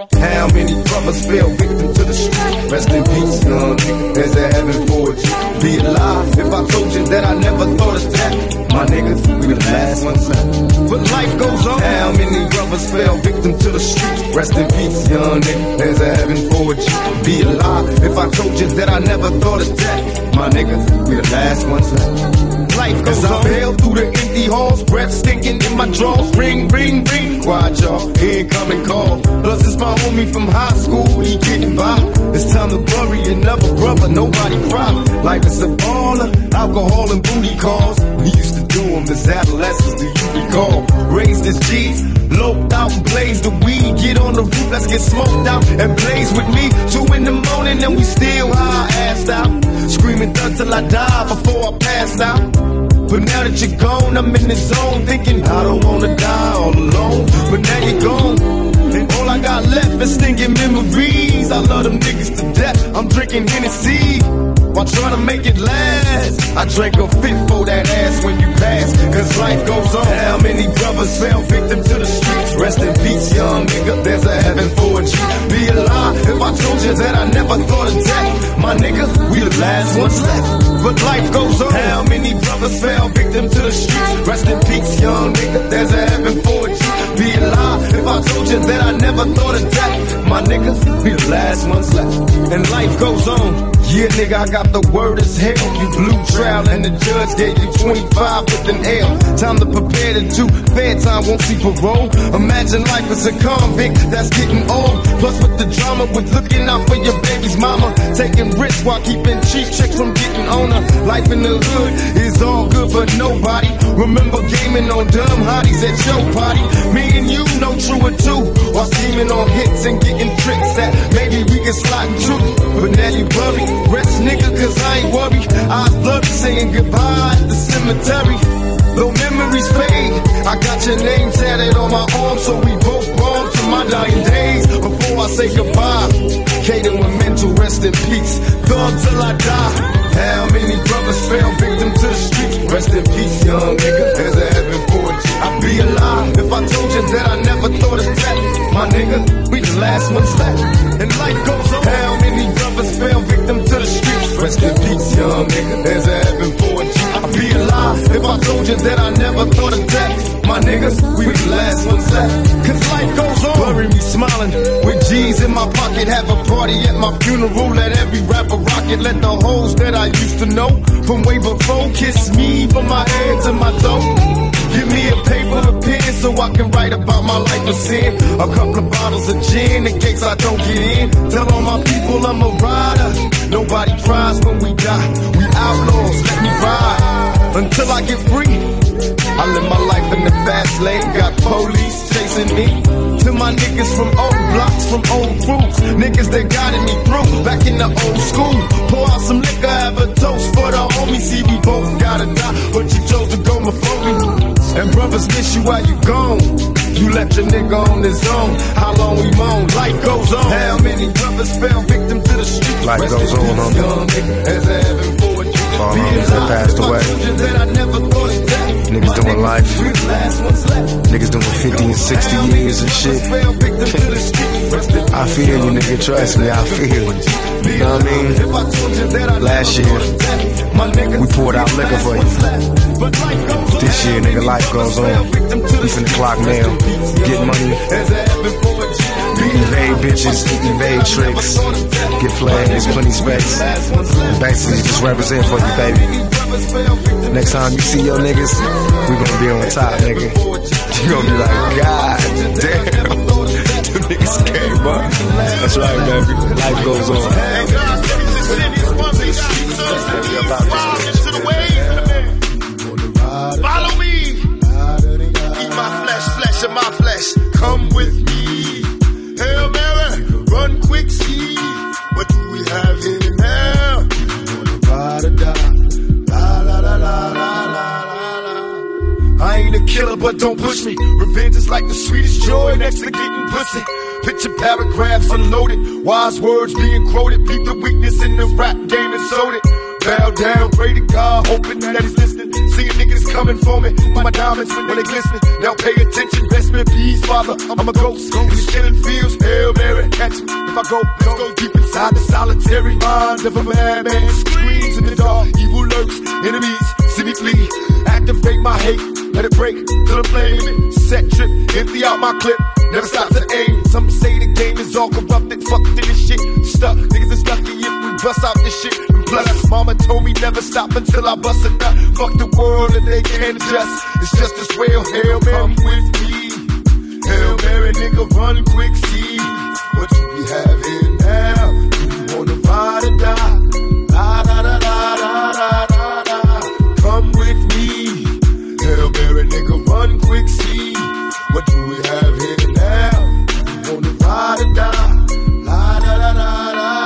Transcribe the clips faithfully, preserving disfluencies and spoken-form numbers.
How many brothers fell victim to the street? Rest in peace, young nigga. There's a heaven for you. Be alive if I told you that I never thought of that. My niggas, we the last ones left. But life goes on. How many brothers fell victim to the street? Rest in peace, young nigga. There's a heaven for you. Be alive if I told you that I never thought of that. My niggas, we the last ones left. Life goes on. I bail through the empty halls, breath stinking in my drawers. Ring, ring, ring. Quiet, y'all. Incoming call. Plus, it's my homie from high school. He getting by. It's time to bury another brother. Nobody cry. Life is a baller. Alcohol and booty calls. We used to do them as adolescents. Do you recall? Raised as G's. Loped out and blazed the weed. Get on the roof. Let's get smoked out and blaze with me. Two in the morning and we still high assed out. Screaming thug till I die before I pass out. But now that you're gone, I'm in the zone thinking I don't wanna die all alone. But now you're gone, and all I got left is stinking memories. I love them niggas to death. I'm drinking Hennessy while trying to make it last. I drank a fifth for that ass when you pass, cause life goes on. How many brothers fell victim to the streets? Rest in peace, young nigga. There's a heaven for a G. Be alive if I told you that I never thought of that. My nigga, we the last ones left. But life goes on. How many brothers fell victim to the streets? Rest in peace, young nigga. There's a heaven for a G. Be alive if I told you that I never thought of that. My niggas, we the last ones left. And life goes on. Yeah, nigga, I got the word as hell. You blew trial and the judge gave you twenty-five with an L. Time to prepare to do fair time, won't see parole. Imagine life as a convict that's getting old. Plus with the drama, with looking out for your baby's mama. Taking risks while keeping cheap chicks from getting on her. Life in the hood is all good for nobody. Remember gaming on dumb hotties at your party. Me and you know true or two. While scheming on hits and getting tricks that maybe we can slide in truth. But now you buried. Rest nigga, cause I ain't worried. I was bloody saying goodbye at the cemetery. Though memories fade, I got your name tatted on my arm, so we both born to my dying days. Before I say goodbye, Kaden with mental rest in peace. Thug till I die. How many brothers fell victim to the streets? Rest in peace, young nigga. There's a heaven for you. I'd be alive if I told you that I never thought of that. My nigga, we the last ones left. And life goes on. How many brothers fell victim to the streets? Rest in peace, young nigga. There's a heaven for you. I'd be alive if I told you that I never thought of that. My niggas, we the last ones left. Cause life goes on. Bury me smiling with G's in my pocket. Have a party at my funeral. Let every rapper rock it. Let the hoes that I used to know from way before kiss me from my head to my toe. Give me a paper, a pen, so I can write about my life of sin. A couple of bottles of gin in case I don't get in. Tell all my people I'm a rider. Nobody cries when we die. We outlaws, let me ride until I get free. I live my life in the fast lane. Got police chasing me. To my niggas from old blocks, from old crews. Niggas that guided me through back in the old school. Pour out some liquor, have a toast for the homies. See, we both gotta die, but you chose to go before me. And brothers miss you while you gone. You left your nigga on his own. How long we moan? Life goes on. How many brothers fell victim to the streets? Life Rest goes on, homie. young nigga, as a heaven for you. All homies that passed away. Niggas doing life. Niggas doing fifty and sixty years and shit. I feel you, nigga. Trust me, I feel you. You know what I mean? Last year, we poured out liquor for you. This year, nigga, life goes on. We finna clock mail, get money, evade bitches, evade tricks, get flags, plenty space. Basically, just represent for you, baby. Next time you see your niggas, we gonna be on top, nigga. You gonna be like, God damn, them niggas came up. That's right, baby. Life goes on. Follow me. Eat my flesh, flesh of my flesh. Come with me. Hail Mary, run quick, see. What do we have here now? La la la la la la la. I ain't a killer, but don't push me. Revenge is like the sweetest joy next to getting pussy. Picture paragraphs unloaded, wise words being quoted. Peep the weakness in the rap game and sold it. Bow down, pray to God, hoping that he's listening. Seeing niggas coming for me, my diamonds when they glistening. Now pay attention, rest in peace, Father. I'm a ghost in the killing fields. Hail Mary, I go, let's go deep inside the solitary mind of a madman. Screams in the dark, evil lurks, enemies see me flee. Activate my hate, let it break till I'm flaming. Set trip, empty out my clip, never stop to aim. Some say the game is all corrupted, fuck this shit. Stuck, niggas is lucky if we bust out this shit. And plus, mama told me never stop until I bust a nut. Fuck the world and they can't adjust. It's just as well, Hail Mary with me. Hail Mary, nigga, run quick, see what you be having now. Do you wanna ride or die? La da da da da da da da. Come with me. Hail Mary, nigga, run quick, see what do we have here now. Do you wanna ride or die? La da da da da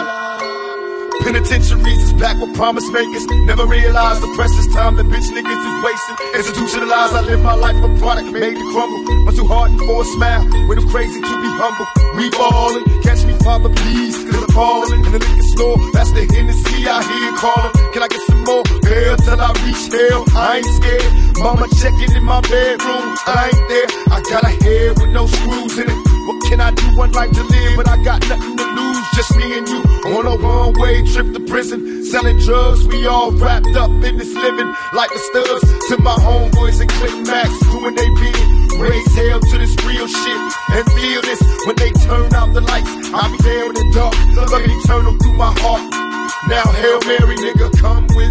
da. Penitentiaries is back with promise makers. Never realized the precious time that bitch niggas is wasting. Institutionalized, I live my life a product made to crumble. Much too hardened for a smile, way too crazy to be humble. We ballin', catch me, Father, please, cause I'm ballin'. In the liquor store, that's the Hennessy I hear callin'. Can I get some more? Hell till I reach hell, I ain't scared. Mama checking in my bedroom, I ain't there. I got a head with no screws in it. What can I do? One life to live, but I got nothing to lose. Just me and you on a one-way trip to prison. Selling drugs, we all wrapped up in this living. Like the studs to my homeboys and Click Max, doing they bid. Raise hell to this real shit and feel this. When they turn out the lights, I'll be there in the dark, looking eternal through my heart. Now Hail Mary, nigga, come with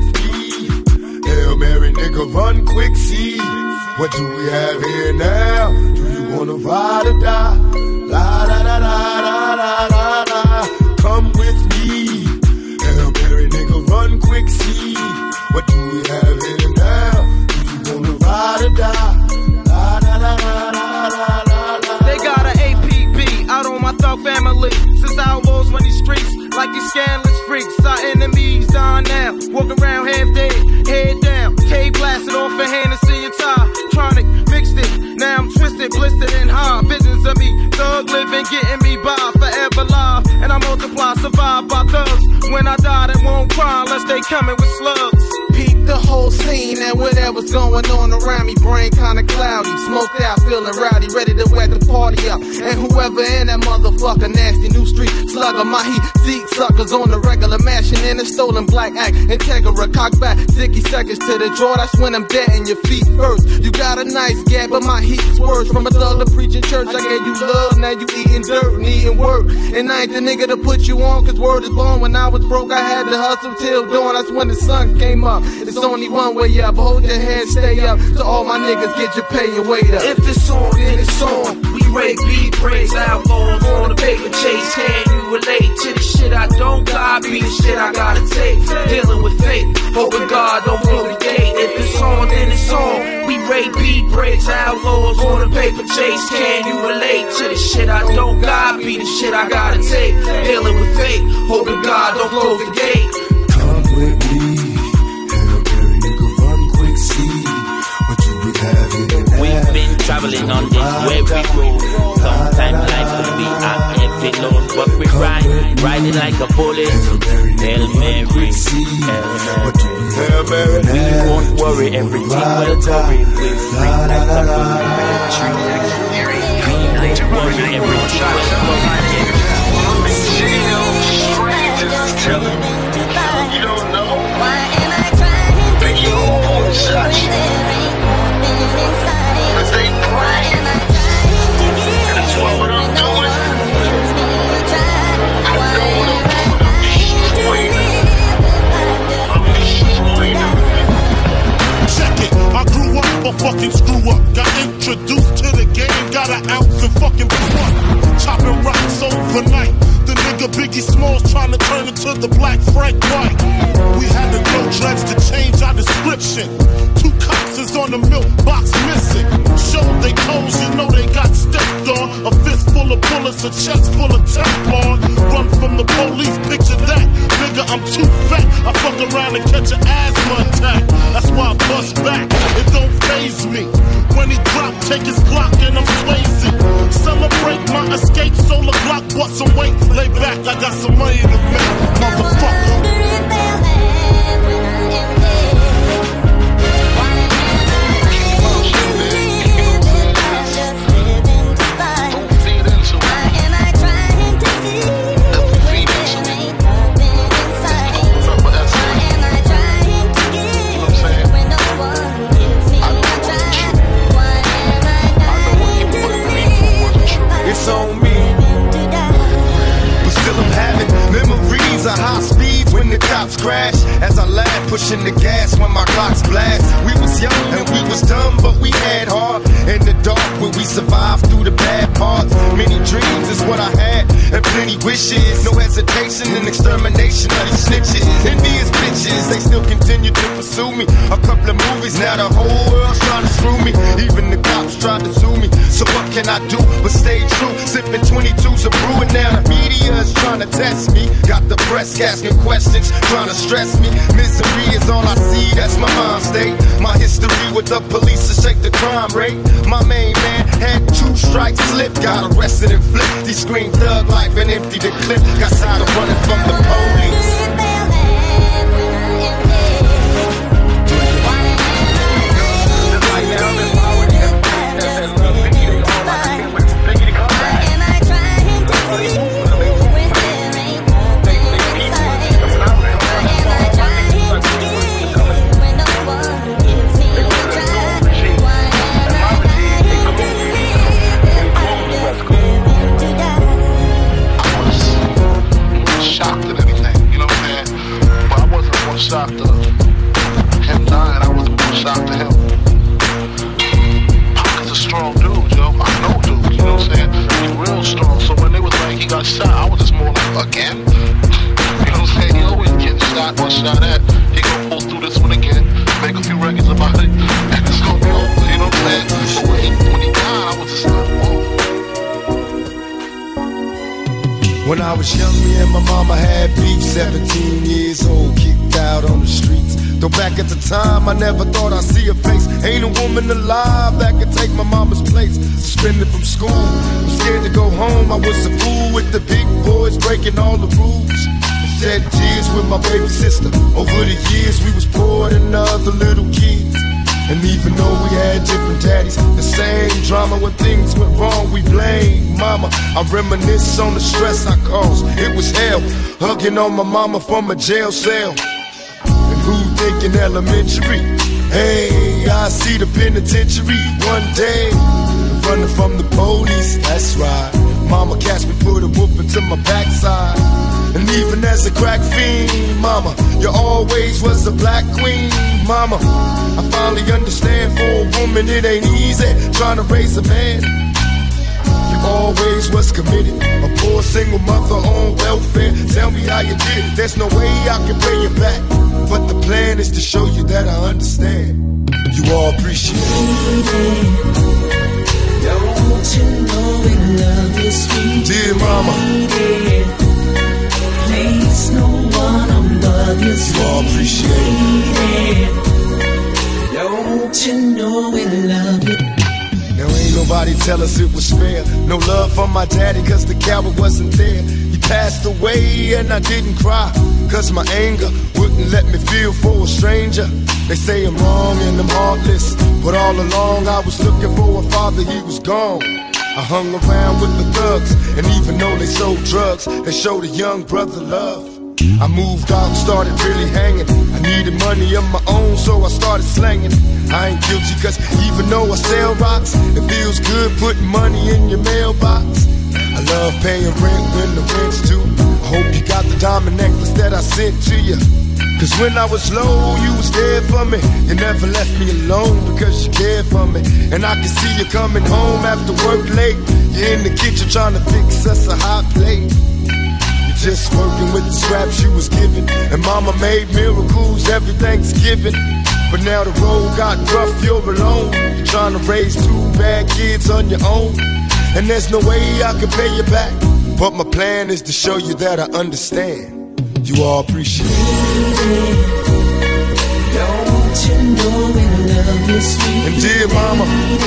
me. Hail Mary, nigga, run quick, see what do we have here now? Do you wanna ride or die? La da da da da da da da. Come with me. Hail Mary, nigga, run quick, see what do we have here now? Do you wanna ride or die? La da da da da da da. They got an A P B out on my thug family. Since outlaws run these streets like these scandalous freaks. Our enemies dying now, walking around half dead, head down. K blasted off a Hennessy and tie. Tronic mixed it, now I'm twisted, blistered and high. Visions of me, thug living, getting me by, forever live. And I multiply, survive by thugs. When I die, they won't cry unless they coming with slugs. Peep the whole scene and whatever's going on around me. Brain kinda cloudy, smoked out, feeling rowdy, ready to wet the party up. And whoever in that motherfucker, nasty new street slugger, my heat seek suckers on the regular, mashing in a stolen black act. Integra, cock back, sixty seconds to the draw. That's when I'm dead in your feet first. You got a nice gap, but my heat's worse. From a thug to preaching church, I gave you love, now you eating dirt, needing work. And I ain't the nigga to put you on, cause word is born. When I was broke, I had to hustle till dawn. That's when the sun came up. It's only one way up, hold your head, stay up. To all my niggas, get your pay and weight up. If it's on, then it's on. We rate beat breaks, outlaws on the paper chase. Can you relate to the shit I don't got? Be the shit I gotta take. Dealing with fate, hoping God don't close the gate. If it's on, then it's on. We rate beat breaks, outlaws on the paper chase. Can you relate to the shit I don't got? Be the shit I gotta take. Dealing with fate, hoping God don't close the gate. Come with me. Hail Mary, nigga, run quick, see what you be having now. We've been traveling on this weary road. Sometimes life will be a heavy load, but we ride, riding like a bullet. Hail Mary, Hail Mary, we won't worry, everything will worry. We're free like a bullet tree. We won't worry, everything will worry. Telling me you don't know. Why am I trying to feel inside? Cause they why am I trying to get and that's what I'm doing. I know what I'm doing. I'm destroying them. I'm destroying them. Check it, I grew up a fucking screw up. Got introduced to the game, got an ounce and fucking blew up. Chopping rocks overnight. The nigga Biggie Smalls trying to turn into the Black Frank White. We had to go dreads to change our description. Two cops is on the milk box missing. Showed they toes, you know they got stepped on. A fist full of bullets, a chest full of Teflon. Run from the police, picture that. Nigga, I'm too fat. I fuck around and catch an asthma attack. That's why I bust back. It don't faze me. When he drop, take his Glock and I'm Swayze. Celebrate my escape, solar Glock, bought some weight. Lay back, I got some money to make, motherfucker. Why am I trying to see? a high speed when the cops crash. As I laugh, pushing the gas when my clocks blast. We was young and we was dumb, but we had heart. In the dark, where we survived through the bad parts. Many dreams is what I had, and plenty wishes. No hesitation and extermination of these snitches. Envious bitches, they still continue to pursue me. A couple of movies, now the whole world's trying to screw me. Even the cops tried to sue me. So what can I do but stay true? Sipping twenty-twos of brewing now. The media is trying to test me. Got the press asking questions, trying to stress me. Misery is all I see, that's my mind state. My history with the police to shake the crime rate. My main man had two strikes slip, got arrested and flipped. He screamed thug life and emptied the clip. Got tired of running from the police. Shocked to him dying, I was more shocked to him. Pac's a strong dude, yo. I know dude, you know what I'm saying? He's real strong. So when they was like, he got shot, I was just more like, again? You know what I'm saying? He always getting shot, one shot at. He gonna pull through this one again, make a few records about it, and it's gonna be over, you know what I'm saying? So when he, when he died, I was just like, whoa. When I was young, me and my mama had beef, seventeen years old, kicked out on the streets. Though back at the time, I never thought I'd see her face. Ain't a woman alive that could take my mama's place. Suspended from school, I'm scared to go home. I was a fool with the big boys, breaking all the rules. Shed tears with my baby sister. Over the years, we was poor than other little kids. And even though we had different daddies, the same drama when things went wrong, we blame mama. I reminisce on the stress I caused. It was hell, hugging on my mama from a jail cell. And who thinking elementary? Hey, I see the penitentiary one day. Running from the police, that's right. Mama catch me, put a whooping to my backside. And even as a crack fiend, mama, you always was a black queen, mama. I finally understand, for a woman it ain't easy trying to raise a man. You always was committed, a poor single mother on welfare. Tell me how you did it, there's no way I can pay you back. But the plan is to show you that I understand. You all appreciate it. Don't you know we love you, sweet dear mama. Place no one above you, you all appreciate it. Don't you know we love you? Now ain't nobody tell us it was fair. No love for my daddy cause the coward wasn't there. He passed away and I didn't cry, cause my anger wouldn't let me feel for a stranger. They say I'm wrong and I'm heartless, but all along I was looking for a father, he was gone. I hung around with the thugs, and even though they sold drugs, they showed a young brother love. I moved out and started really hanging. I needed money of my own, so I started slanging. I ain't guilty cause even though I sell rocks, it feels good putting money in your mailbox. I love paying rent when the rent's due. I hope you got the diamond necklace that I sent to you. Cause when I was low, you was there for me. You never left me alone because you cared for me. And I can see you coming home after work late. You're in the kitchen trying to fix us a hot plate. You're just working with the scraps you was given. And mama made miracles every Thanksgiving. But now the road got rough, you're alone. You're trying to raise two bad kids on your own. And there's no way I can pay you back. But my plan is to show you that I understand. You all appreciate it. Don't you know we love you, sweet and dear mama,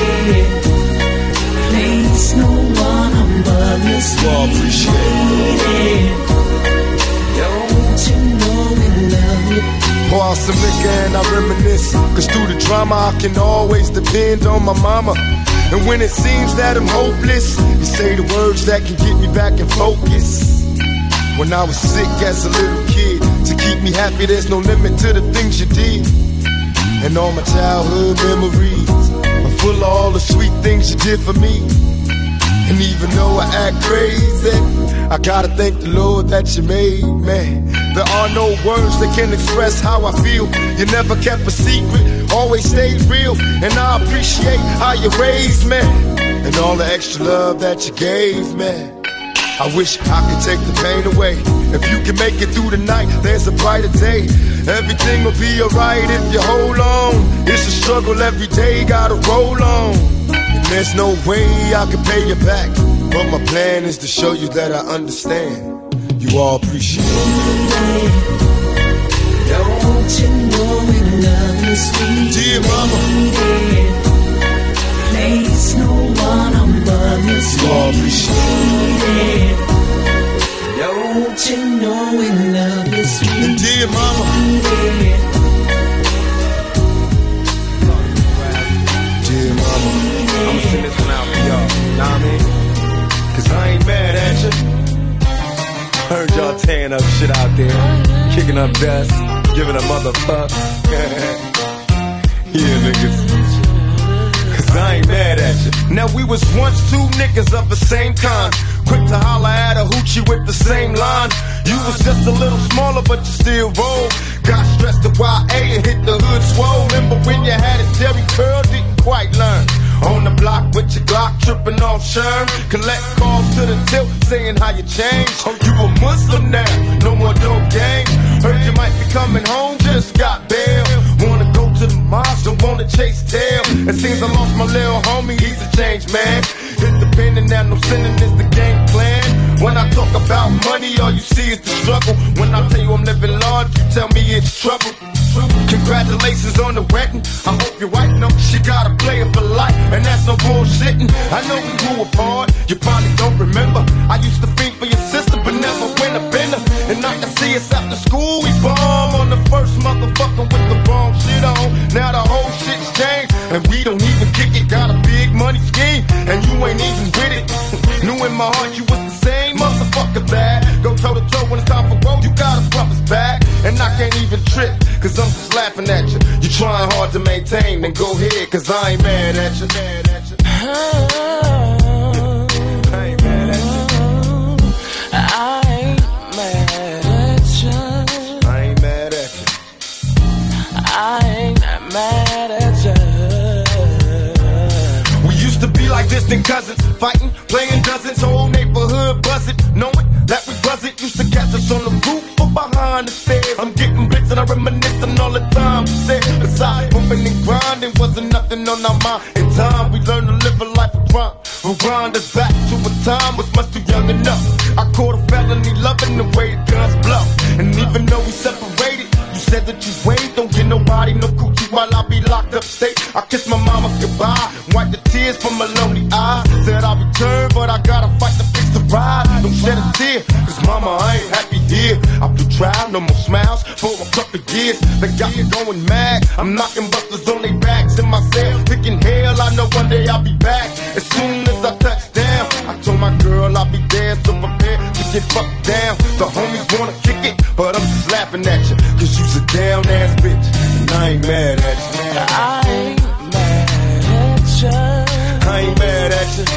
place no one above you, sweet. You all appreciate it. Don't you know we love you? Pour out some liquor and I reminisce, cause through the drama I can always depend on my mama. And when it seems that I'm hopeless, you say the words that can get me back in focus. When I was sick as a little kid, to keep me happy there's no limit to the things you did. And all my childhood memories are full of all the sweet things you did for me. And even though I act crazy, I gotta thank the Lord that you made me. There are no words that can express how I feel. You never kept a secret, always stayed real. And I appreciate how you raised me, and all the extra love that you gave me. I wish I could take the pain away. If you can make it through the night, there's a brighter day. Everything will be alright if you hold on. It's a struggle every day, gotta roll on. And there's no way I can pay you back, but my plan is to show you that I understand. You all appreciate it. Don't you know we love you, sweet dear mama. Place no one above you, sweet. You all appreciate it. Don't you know we love you, sweet. And dear mama. Dear mama. I'ma sing this one out for y'all. Know what I mean? Cause I ain't mad at you. Heard y'all tearing up shit out there, kicking up dust, giving a motherfuck. Yeah, niggas. Cause I ain't mad at you. Now we was once two niggas of the same kind, quick to holler at a hoochie with the same line. You was just a little smaller, but you still roll. Got stressed to Y A and hit the hood swole. Remember when you had a Jerry curl, didn't quite learn. On the block with your Glock, tripping off Sherm. Collect calls to the tilt, saying how you changed. Oh, you a Muslim now, no more dope gang. Heard you might be coming home, just got bail. Wanna go to the mosque, don't wanna chase tail. It seems I lost my little homie, he's a changed man. Independent now, no sinning is the game plan. When I talk about money, all you see is the struggle. When I tell you I'm living large, you tell me it's trouble. Congratulations on the wedding. I hope your wife knows she got a player for life, and that's no bullshitting. I know we grew apart, you probably don't remember. I used to think for your sister, but never went a bender. And I can see us after school, we bomb on the first motherfucker with the wrong shit on. Now the whole shit's changed, and we don't even kick it. Got a big money scheme, and you ain't even with it. Knew in my heart you was the same motherfucker bad. Go toe to toe when it's time for road, you gotta front us back. And I can't even trip, cause I'm just laughing at you. You trying hard to maintain, then go ahead, cause I ain't mad at you. Mad at you. I ain't mad at you. I ain't mad at you. I ain't mad at you. I ain't mad at you. We used to be like distant cousins, fighting, playing dozens, whole neighborhood buzzing, knowing that we wasn't. Used to catch us on the roof or behind the stairs. I'm getting bits and I reminiscing all the time we said. Besides bumping and grinding, wasn't nothing on our mind. In time, we learned to live a life of crime. We'll grind us back to a time was much too young enough. I caught a felony loving the way the guns blow. And even though we separated, you said that you wait, don't get nobody no coochie while I be locked up state. I kissed my mama goodbye, wipe the tears from my lonely eyes. Said I'll return, but I gotta fight to fix the ride. Don't shed a tear, cause mama, I ain't happy here. I feel trial, no more smiles for a couple years. They got me going mad, I'm knocking busters on their backs in my cell, picking hell. I know one day I'll be back. As soon as I touch down, I told my girl I'll be there, so prepare to get fucked down. The homies wanna kick it, but I'm just laughing at you, cause you's a down ass bitch, and I ain't mad at you. I ain't mad at you. I ain't mad at you.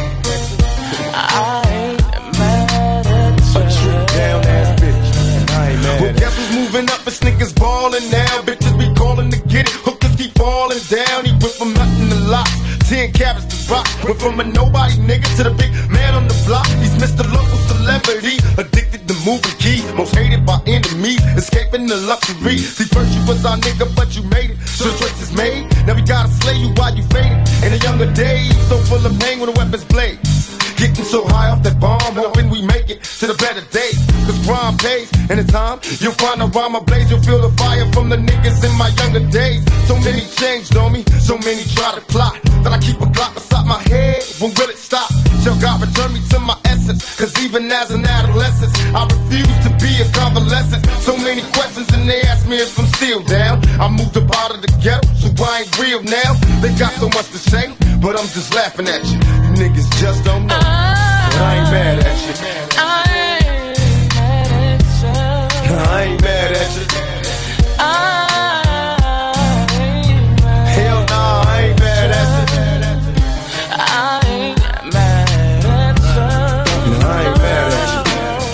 I ain't mad at you. A true down ass bitch, and I ain't mad. Well, guess who's moving up? It's niggas ballin' now. Bitches be calling to get it. Hookers keep falling down. He went from nothing to lots. Ten carats to rock. Went from a nobody nigga to the big man on the block. He's Mister Local Celebrity, addicted to moving key. Most hated by enemies, escaping the luxury. See, first you was our nigga, but you made it. So the choice is made. Now we gotta slay you while you faded. In the younger days, so full of pain when the weapons blade. Getting so high off that bomb, hoping we make it to the better days. Cause crime pays, and in time, you'll find a rhyme ablaze. You'll feel the fire from the niggas in my younger days. So many changed on me, so many try to plot. That I keep a Glock beside my head, when will it stop? Shall God return me to my essence? Cause even as an adolescent, I refuse to be a convalescent. So many questions and they ask me if I'm still down. I moved up out of the ghetto, so I ain't real now. They got so much to say, but I'm just laughing at you. You niggas just don't know. But I ain't mad at you. I ain't mad at you. I ain't mad at you. I ain't mad. Hell nah, I ain't mad at you. I ain't mad at you. I ain't mad at you.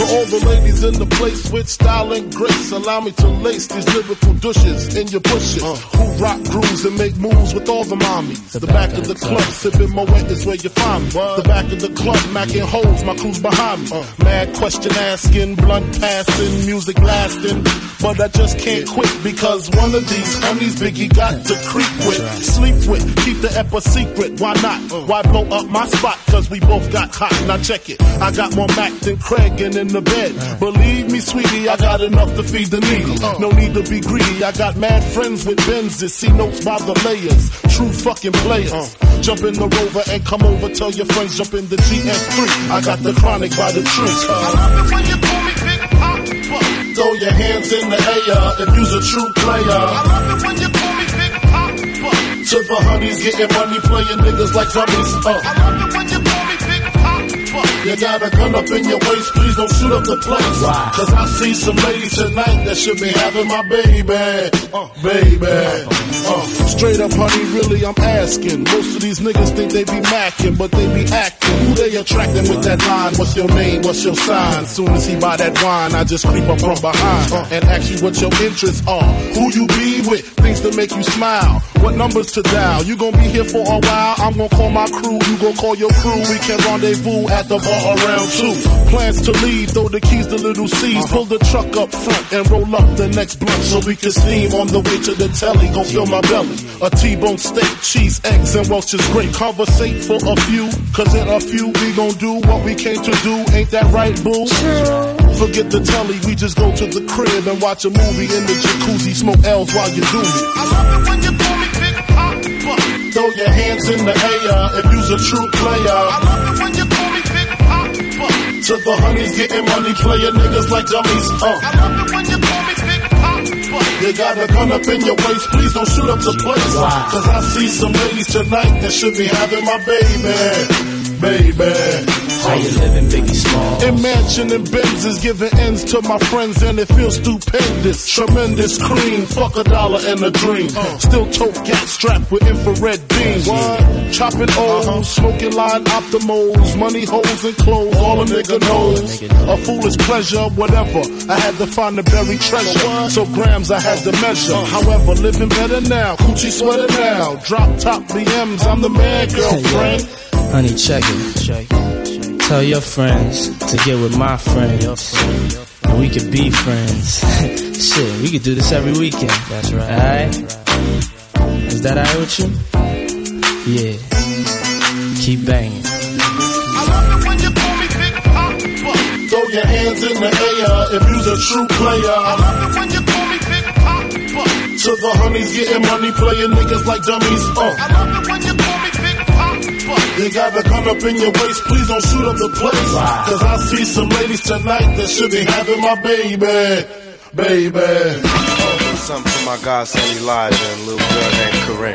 To all the ladies in the place with style and grace, allow me to lace these lyrical douches in your bushes. Uh, who rock grooves and make moves with all the mommies. The, the back, back of the club, sipping my wet is where you find me. What? The back of the club, macking holes, my crew's behind me. Uh, Mad question asking, blunt passing, music lasting. But I just can't quit because one of these homies Biggie got to creep with, sleep with, keep the ep a secret. Why not? Uh, Why blow up my spot? Cause we both got hot. Now check it. I got more Mac than Craig and in the bed. Believe me, sweetie, I got enough to feed the needy. No need to be greedy. I got mad friends with Benzes. See notes by the layers. True fucking players. Jump in the Rover and come over. Tell your friends jump in the G S three. I got the chronic by the tree. I love it when you call me Big Papa. Throw your hands in the air if you's a true player. I love it when you call me Big Papa. To the honeys getting money, playing niggas like dummies. Uh. I love it when you call me Big Papa. You got a gun up in your waist, please don't shoot up the place. Wow. Cause I see some ladies tonight that should be having my baby. Uh, baby. Uh, straight up, honey, really, I'm asking. Most of these niggas think they be macking, but they be acting. Who they attracting with that line? What's your name? What's your sign? Soon as he buy that wine, I just creep up from behind uh, and ask you what your interests are. Who you be with? Things to make you smile. What numbers to dial? You gon' be here for a while. I'm gon' call my crew. You gon' call your crew. We can rendezvous at the bar around two. Plans to leave, throw the keys to little C's. Pull the truck up front and roll up the next blunt so we can steam on the way to the telly. Gon' fill my belly. A T-bone steak, cheese, eggs, and Welch's grape. Conversate for a few, cause in a few we gon' do what we came to do. Ain't that right, boo? Forget the telly, we just go to the crib and watch a movie in the jacuzzi. Smoke L's while you do it. I love it when you call me Big Papa. Throw your hands in the air if you's a true player. I love it when you call me Big Papa. To the honeys getting money, playing niggas like dummies. Uh. I love it when you call me Big Papa. You got a gun up in your waist, please don't shoot up the place. Wow. Cause I see some ladies tonight that should be having my baby. Baby. How you living, Biggie Small? In mansion and Benzes, giving ends to my friends and it feels stupendous. Tremendous cream, fuck a dollar and a dream. Uh. Still tote gat strapped with infrared beams. What? Chopping O's, uh-huh. Smoking line optimals, money holes and clothes, all a nigga knows. A foolish pleasure, whatever. I had to find the buried treasure, so grams I had to measure. However, living better now, coochie sweater now. Drop top B Ms, I'm the man, girlfriend. Honey, check it, check it. Tell your friends to get with my friends, and we could be friends. Shit, we could do this every weekend. That's right. Alright? Is that alright with you? Yeah. Keep banging. I love it when you call me Big Papa. Throw your hands in the air if you's a true player. I love it when you call me Big Papa. To the honeys getting money, playing niggas like dummies. Uh. I love it when you call me Big Papa. You got the gun up in your waist, please don't shoot up the place. Wow. Cause I see some ladies tonight that should be having my baby. Baby. Oh, something for my godson Elijah and a little girl named Corinne.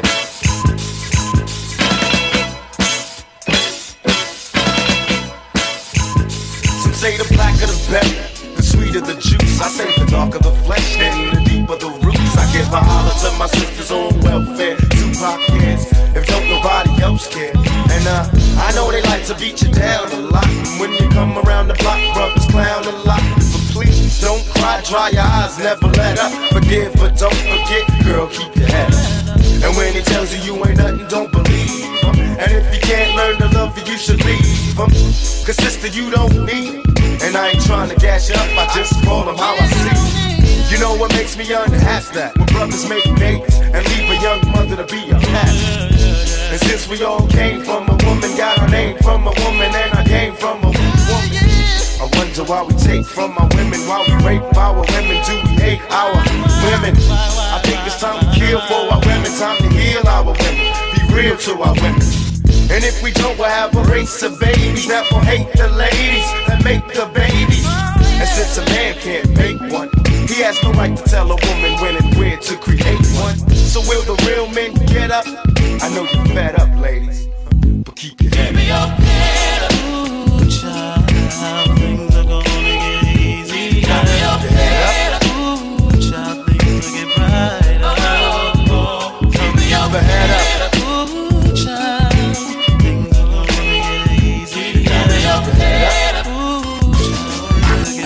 Some say the blacker the better, the sweeter the juice. I say the darker the flesh and the deeper the roots. I give a holler to my sisters on welfare. Tupac cares if don't nobody else care. And uh, I know they like to beat you down a lot. And when you come around the block, brothers clown a lot. But please don't cry, dry your eyes, never let up. Forgive but don't forget, girl, keep your head up. And when he tells you you ain't nothing, don't believe him. And if you can't learn to love you, you should leave him. Cause sister, you don't need him. And I ain't trying to gas you up, I just call him how I see him. You know what makes me unhappy? That when brothers make babies and leave a young mother to be a pastor. And since we all came from a woman, got our name from a woman, and I came from a woman. I wonder why we take from our women, why we rape our women, do we hate our women? I think it's time to kill for our women, time to heal our women, be real to our women. And if we don't, we'll have a race of babies that will hate the ladies that make the babies. And since a man can't make one, he has no right to tell a woman when and where to create one. So will the real men get up? I know you're fed up, ladies, but keep your head up. Keep your head up. Ooh, child, things are gonna get easy. Keep your head up. Ooh, child, things will get brighter. Oh, oh, oh. Keep your head up. Ooh, child, things are gonna get easy. Keep your head up. Ooh, child, things will get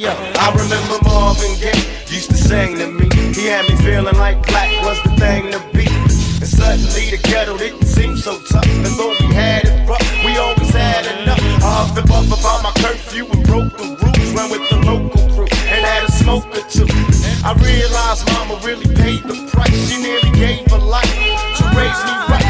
yo, I remember Marvin Gaye used to sing to me. He had me feeling like black was the thing to be. And suddenly the ghetto didn't seem so tough. And though we had it rough, we always had enough. I huffed and puffed about my curfew and broke the rules. Run with the local crew and had a smoke or two. I realized mama really paid the price. She nearly gave her life to raise me right.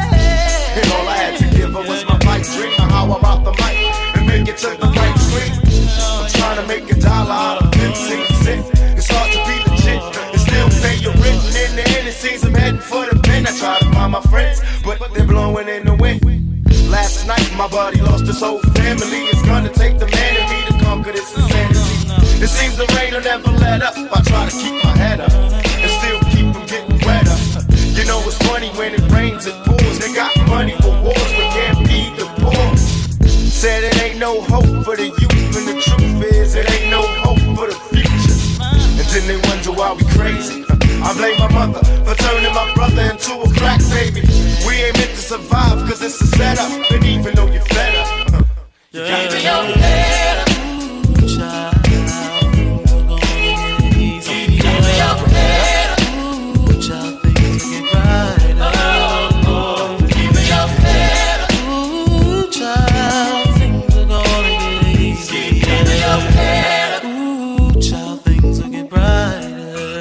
And all I had to give her was my pipe dream of how I rock the mic and make it to the right screen. I'm trying to make a dollar out of fifteen cents. It's hard to be legit and still pay your rent. And in the end it seems I'm heading for the pen. I try to find my friends, but they're blowing in the wind. Last night my buddy lost his whole family. It's gonna take the man in me to conquer this insanity. It seems the rain will never let up. I try to keep my head up and still keep from getting wetter. You know it's funny when it rains it pours. They got money for wars but can't feed the poor. Said it ain't no hope for the youth, and the truth is it ain't no hope for the future. And then they wonder why we crazy. I blame my mother for turning my brother into a crack baby. We ain't meant to survive cause it's a setup. And even though you're fed up, you got to your head up. Ooh, child, you're gonna get easy. Keep your head up. Ooh, child, things will get right. Oh, oh, keep your head up. Ooh, child, things are gonna get easy. Keep your head up. Ooh, child, things will get brighter.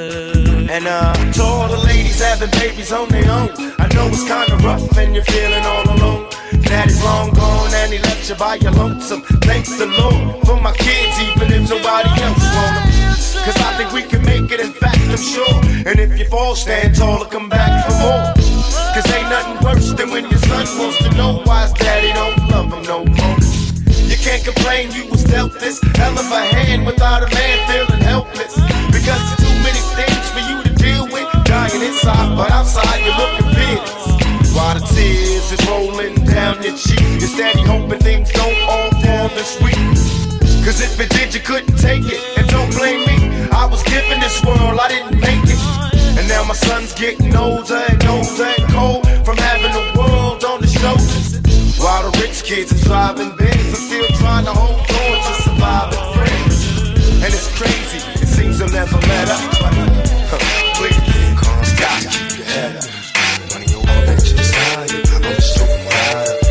And uh, to all the ladies having babies on their own, I know it's kinda rough and you're feeling all alone. Daddy's long gone and he left you by your lonesome. Thanks the Lord for my kids, even if nobody else want them. Cause I think we can make it, in fact I'm sure. And if you fall, stand tall and come back for more. Cause ain't nothing worse than when your son wants to know why his daddy don't love him no more. You can't complain you was dealt this hell of a hand without a man feeling helpless. Because there's too many things for you to deal with. Dying inside, but outside you're looking fearless. While the tears is rolling down your cheek, you're steady hoping things don't all fall this week. Cause if it did, you couldn't take it. And don't blame me, I was given this world, I didn't make it. And now my son's getting older and older and cold from having the world on his shoulders. While the rich kids are driving Benz, I'm still trying to hold on to surviving friends. And it's crazy, it seems they'll never let up. Please, stop, keep your head up. Money over at your side, I'm just talking about it.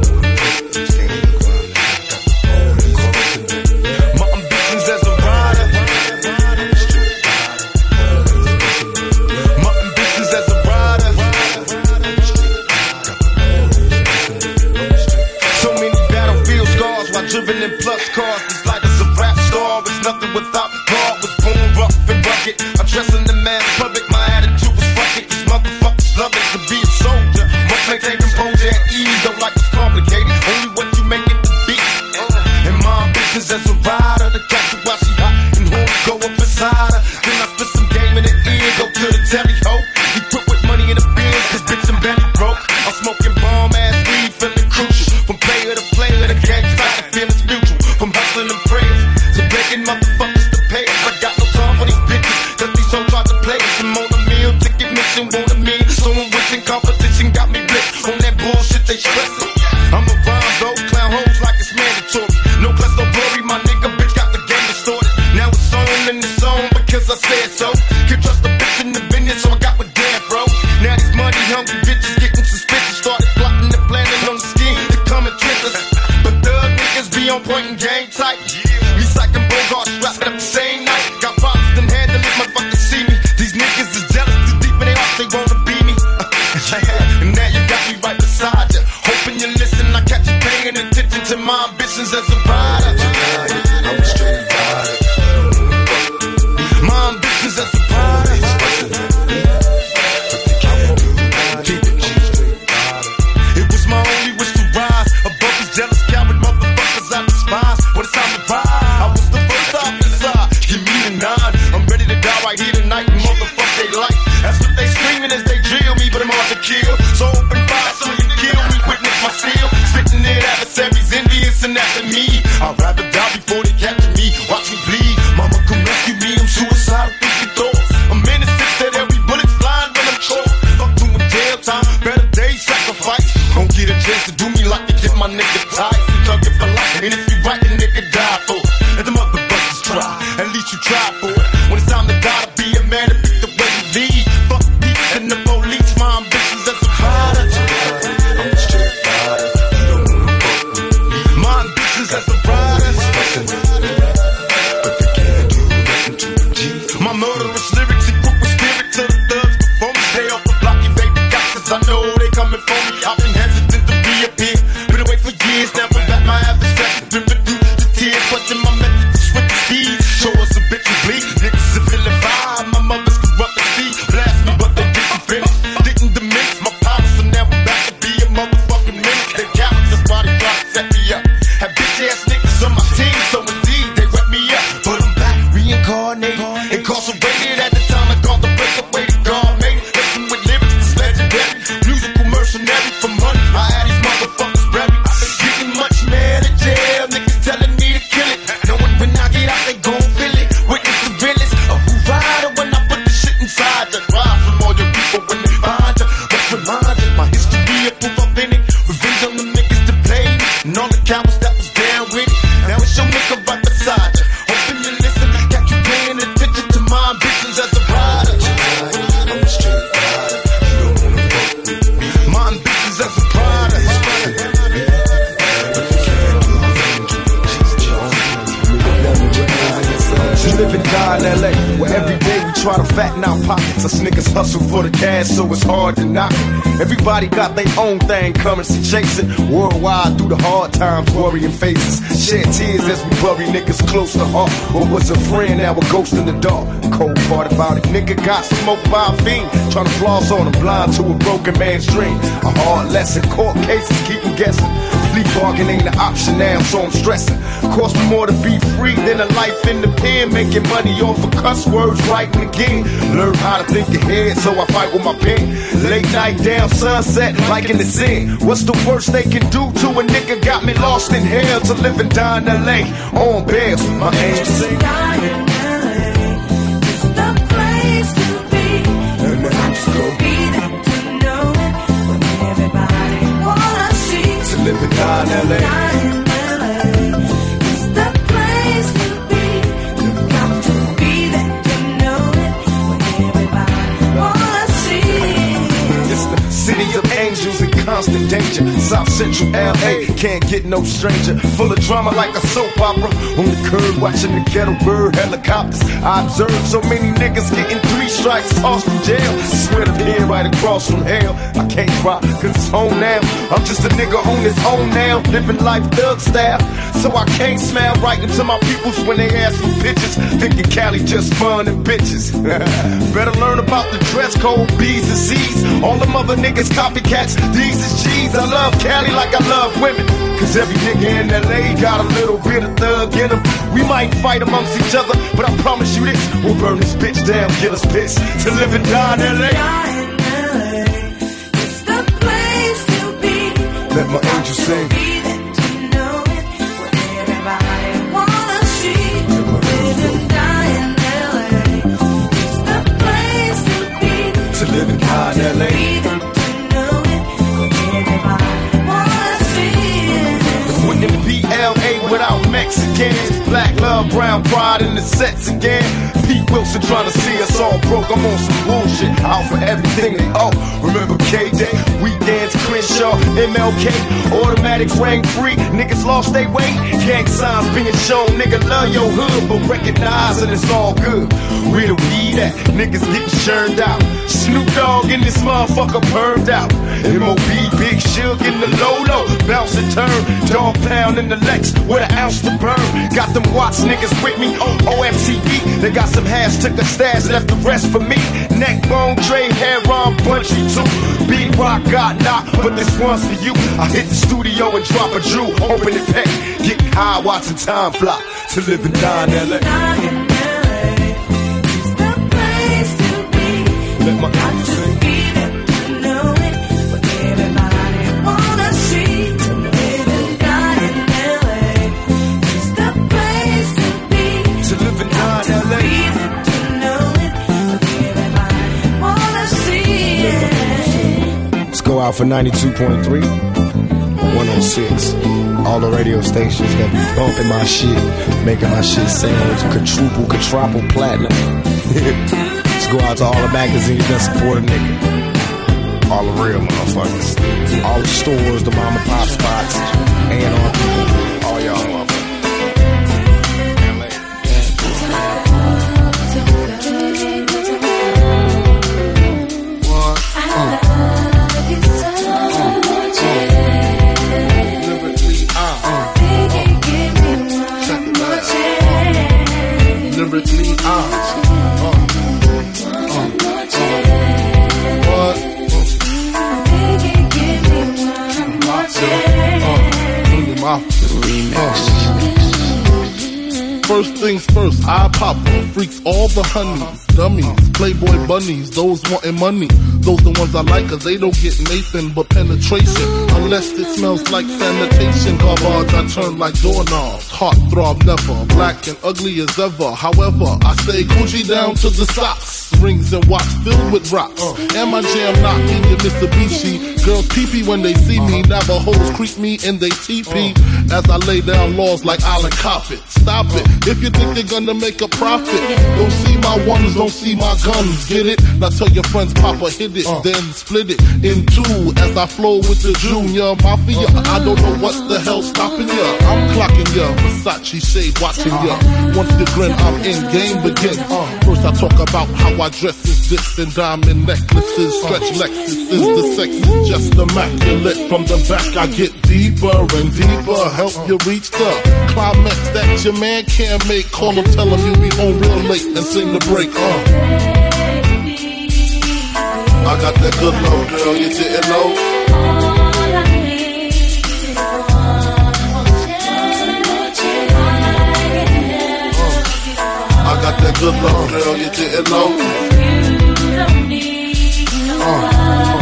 My ambitions as a rider. My ambitions as a rider. So many battlefield scars while driven in plus cars. It's like it's a rap star, it's nothing without God. Was born rough and rugged. I'm dressing the man public, my attitude was rugged. These motherfuckers love it to be a soldier. Must maintain composure and ease, don't like it's complicated. Only what you make it to be. And my ambitions as a rider, the catch you while she hot and horns go up inside her. Then I spit some game in the ear, go to the telly ho. He put with money in the bin, cause bitch I'm belly broke. I'm smoking bomb ass weed, feeling crucial. From player to player, the game's back, the feeling's mutual. From hustling and prayers to begging motherfuckers to pay us. I got no time for these bitches, cause these hoes try to play us. I'm on a meal, ticket mission, want a meal. So I'm wishing competition got me blitzed on that bullshit they stressing. I'm a rhyme though, clown hoes like it's mandatory. No class, no glory, my nigga, bitch got the game distorted. Now it's on and it's on because I said so. Can't trust a bitch in the business, so I got with damn bro. Now these money hungry bitches getting suspicious. Started plotting and planning on the scheme to come and trick us. But thug niggas be on point and game tight. Me psyching Bogart strapped up the same night. Got problems, then handle it, motherfuckers see me. These niggas is jealous, too deep in their hearts, they wanna be me. And now you got me right beside you. Hoping you listen, I catch you paying attention to my ambitions as a rider. I'm a straight rider. My ambitions as a rider. It was my only wish to rise above these jealous, coward motherfuckers I despise. When it's time to ride, I was the first officer. Give me the nine. I'm ready to die right here tonight and motherfuck they life. That's what they screaming as they drill me, but I'm hard to kill. So open fire so you kill me, witness my steel. Spitting it adversaries, envious and after me. I'd rather die before they capture me. Watch me bleed. Mama come rescue me, I'm suicidal, thinking thoughts. I'm innocent, that every bullet's flying when I'm caught. Fuck doing jail time, better days sacrifice. Don't get a chance to do me like you get my nigga tight. You target for life, and if you right, the nigga die for. Let the motherfuckers try. question my method to switch the speed. Show us some bitches bleed. Niggas are feeling fine. My mother's corrupt and feed. Blast me, but they didn't finish. Didn't diminish my powers, so now I'm back to be a motherfucking minute. They cowards, that's why they try to set me up. Have bitch ass niggas on my team, so indeed they wet me up. But I'm back, reincarnated, incarcerated at the time I called the breakaway to God made it. Listen with lyrics that's legendary. Musical mercenary for money. I had these motherfuckers buried. Getting much mad at jail, niggas telling me to kill it. Knowing when I get out, they gon' feel it. Witness the realest of who rider when I put the shit inside you. Ride from all your people when they find you. But remind you, my history of proof I've been it. Revenge on the niggas that played me. And all the cowards that was down with it. Now it's your nigga right beside you. Hoping you listen, got you paying attention to my ambitions as a rider. I'm a straight rider. You don't wanna fuck with me. My ambitions as a rider. We live and die in L A, where every day we try to fatten our pockets. Us niggas hustle for the cash, so it's hard to knock it. Everybody got their own thing coming, so chase it. Worldwide through the hard times, worrying faces. Shed tears as we bury niggas close to heart. What was a friend, now a ghost in the dark. Cold part about it, nigga got smoked by a fiend. Trying to floss on him, blind to a broken man's dream. A hard lesson, court cases keep him guessing. Plea bargain ain't an option now, so I'm stressing. Cost me more to be free than a life in the pen. Making money off of cuss words, writing again. Learn how to think ahead, so I fight with my pen. Late night down, sunset, like in the Zen. What's the worst they can do to a nigga? Got me lost in hell to live and die in L A. On bail, my angel sing. Die in L A, it's the place to be. And the house go. Be there to know it when everybody wanna see. To live and die in L A. Die in L A, it's the place to be. You've got to be there to know it when everybody wanna see. It's the city of angels in constant danger. South Central L A, can't get no stranger. Full of drama like a soap opera. On the curb watching the ghetto bird helicopters. I observe so many niggas getting three strikes, tossed from jail. Swear to be right across from hell. I can't cry cause it's home now. I'm just a nigga on his own now, living life thug style. So I can't smile right into my peoples when they ask for pictures. Thinking Cali just fun and bitches. Better learn about the dress code, B's and C's. All them other niggas copycats, these is G's. I love Cali like I love women. Cause every nigga in L A got a little bit of thug in him. We might fight amongst each other, but I promise you this, we'll burn this bitch down, get us pissed. To live and die in L A. Die in L A, it's the place to be. Let my angel sing. Be there to know it when everybody wanna see. Live and die in L A, it's the place to be. To live and die in L A. Be there to know it when everybody wanna see. Wouldn't be L A without Mexicans. Black love, brown pride in the sets again. Pete Wilson trying to see us all broke. I'm on some bullshit, out for everything they owe. Remember K-Day, weekends, Crenshaw, M L K, automatics rang free. Niggas lost their weight, gang signs being shown. Nigga love your hood, but recognize that it's all good. Where the weed at? Niggas getting churned out. Snoop Dogg in this motherfucker permed out. M O B, Big Shug in the Lolo, bounce and turn. Dog pound in the Lex with an ounce to burn. Got them Watts niggas with me on O M C B. They got some hash, took a stash, left the rest for me. Neck bone, trade, hair on, punchy too. Big Rock got knocked, but this one's for you. I hit the studio and drop a Drew, open it pack. Getting high, watching time fly. To live and die in L A. Die in L A, it's the place to be. Let my angel sing. Be there to know it when everybody wanna see. To live and die in L A, it's the place to be. To live and die in L A. Be there to know it when everybody wanna see it. Let's go out for ninety-two point three, one oh six. All the radio stations that be bumping my shit, making my shit sound quadruple, quadruple platinum. Let's go out to all the magazines that support a nigga. All the real motherfuckers. All the stores, the mom and pop spots, and all people. All y'all motherfuckers. Check it out. lyrically I'm. Uh, uh, uh, what? Uh, uh, Remix. First things first, I pop freaks all the honeys, dummies, playboy bunnies, those wanting money. Those the ones I like cause they don't get Nathan but penetration. Unless it smells like sanitation. Garbage I turn like doorknobs. Heart throb never, black and ugly as ever. However, I stay Gucci down to the socks. Rings and watch filled with rocks. And my jam knock in your Mitsubishi. Girls pee-pee when they see me. Navajos creep me in they teepee. As I lay down laws like Island Coppet. Stop it. If you think they're gonna make a profit, don't see my ones, don't see my guns, get it? Now tell your friends Papa hit it, uh. then split it in two as I flow with the Junior Mafia. Uh. I don't know what the hell's stopping ya. I'm clocking ya, Versace shade watching ya. Once you grin, I'm in, game begin. Uh. First I talk about how I dress is this and diamond necklaces, stretch Lexuses, the sex is just immaculate. From the back I get deeper and deeper, help you reach the climax that your man can't make. Call him, tell him you'll be home real late and sing the break. Uh. I got that good love, girl, you didn't know. Uh. I got that good love, girl, you didn't know. Uh.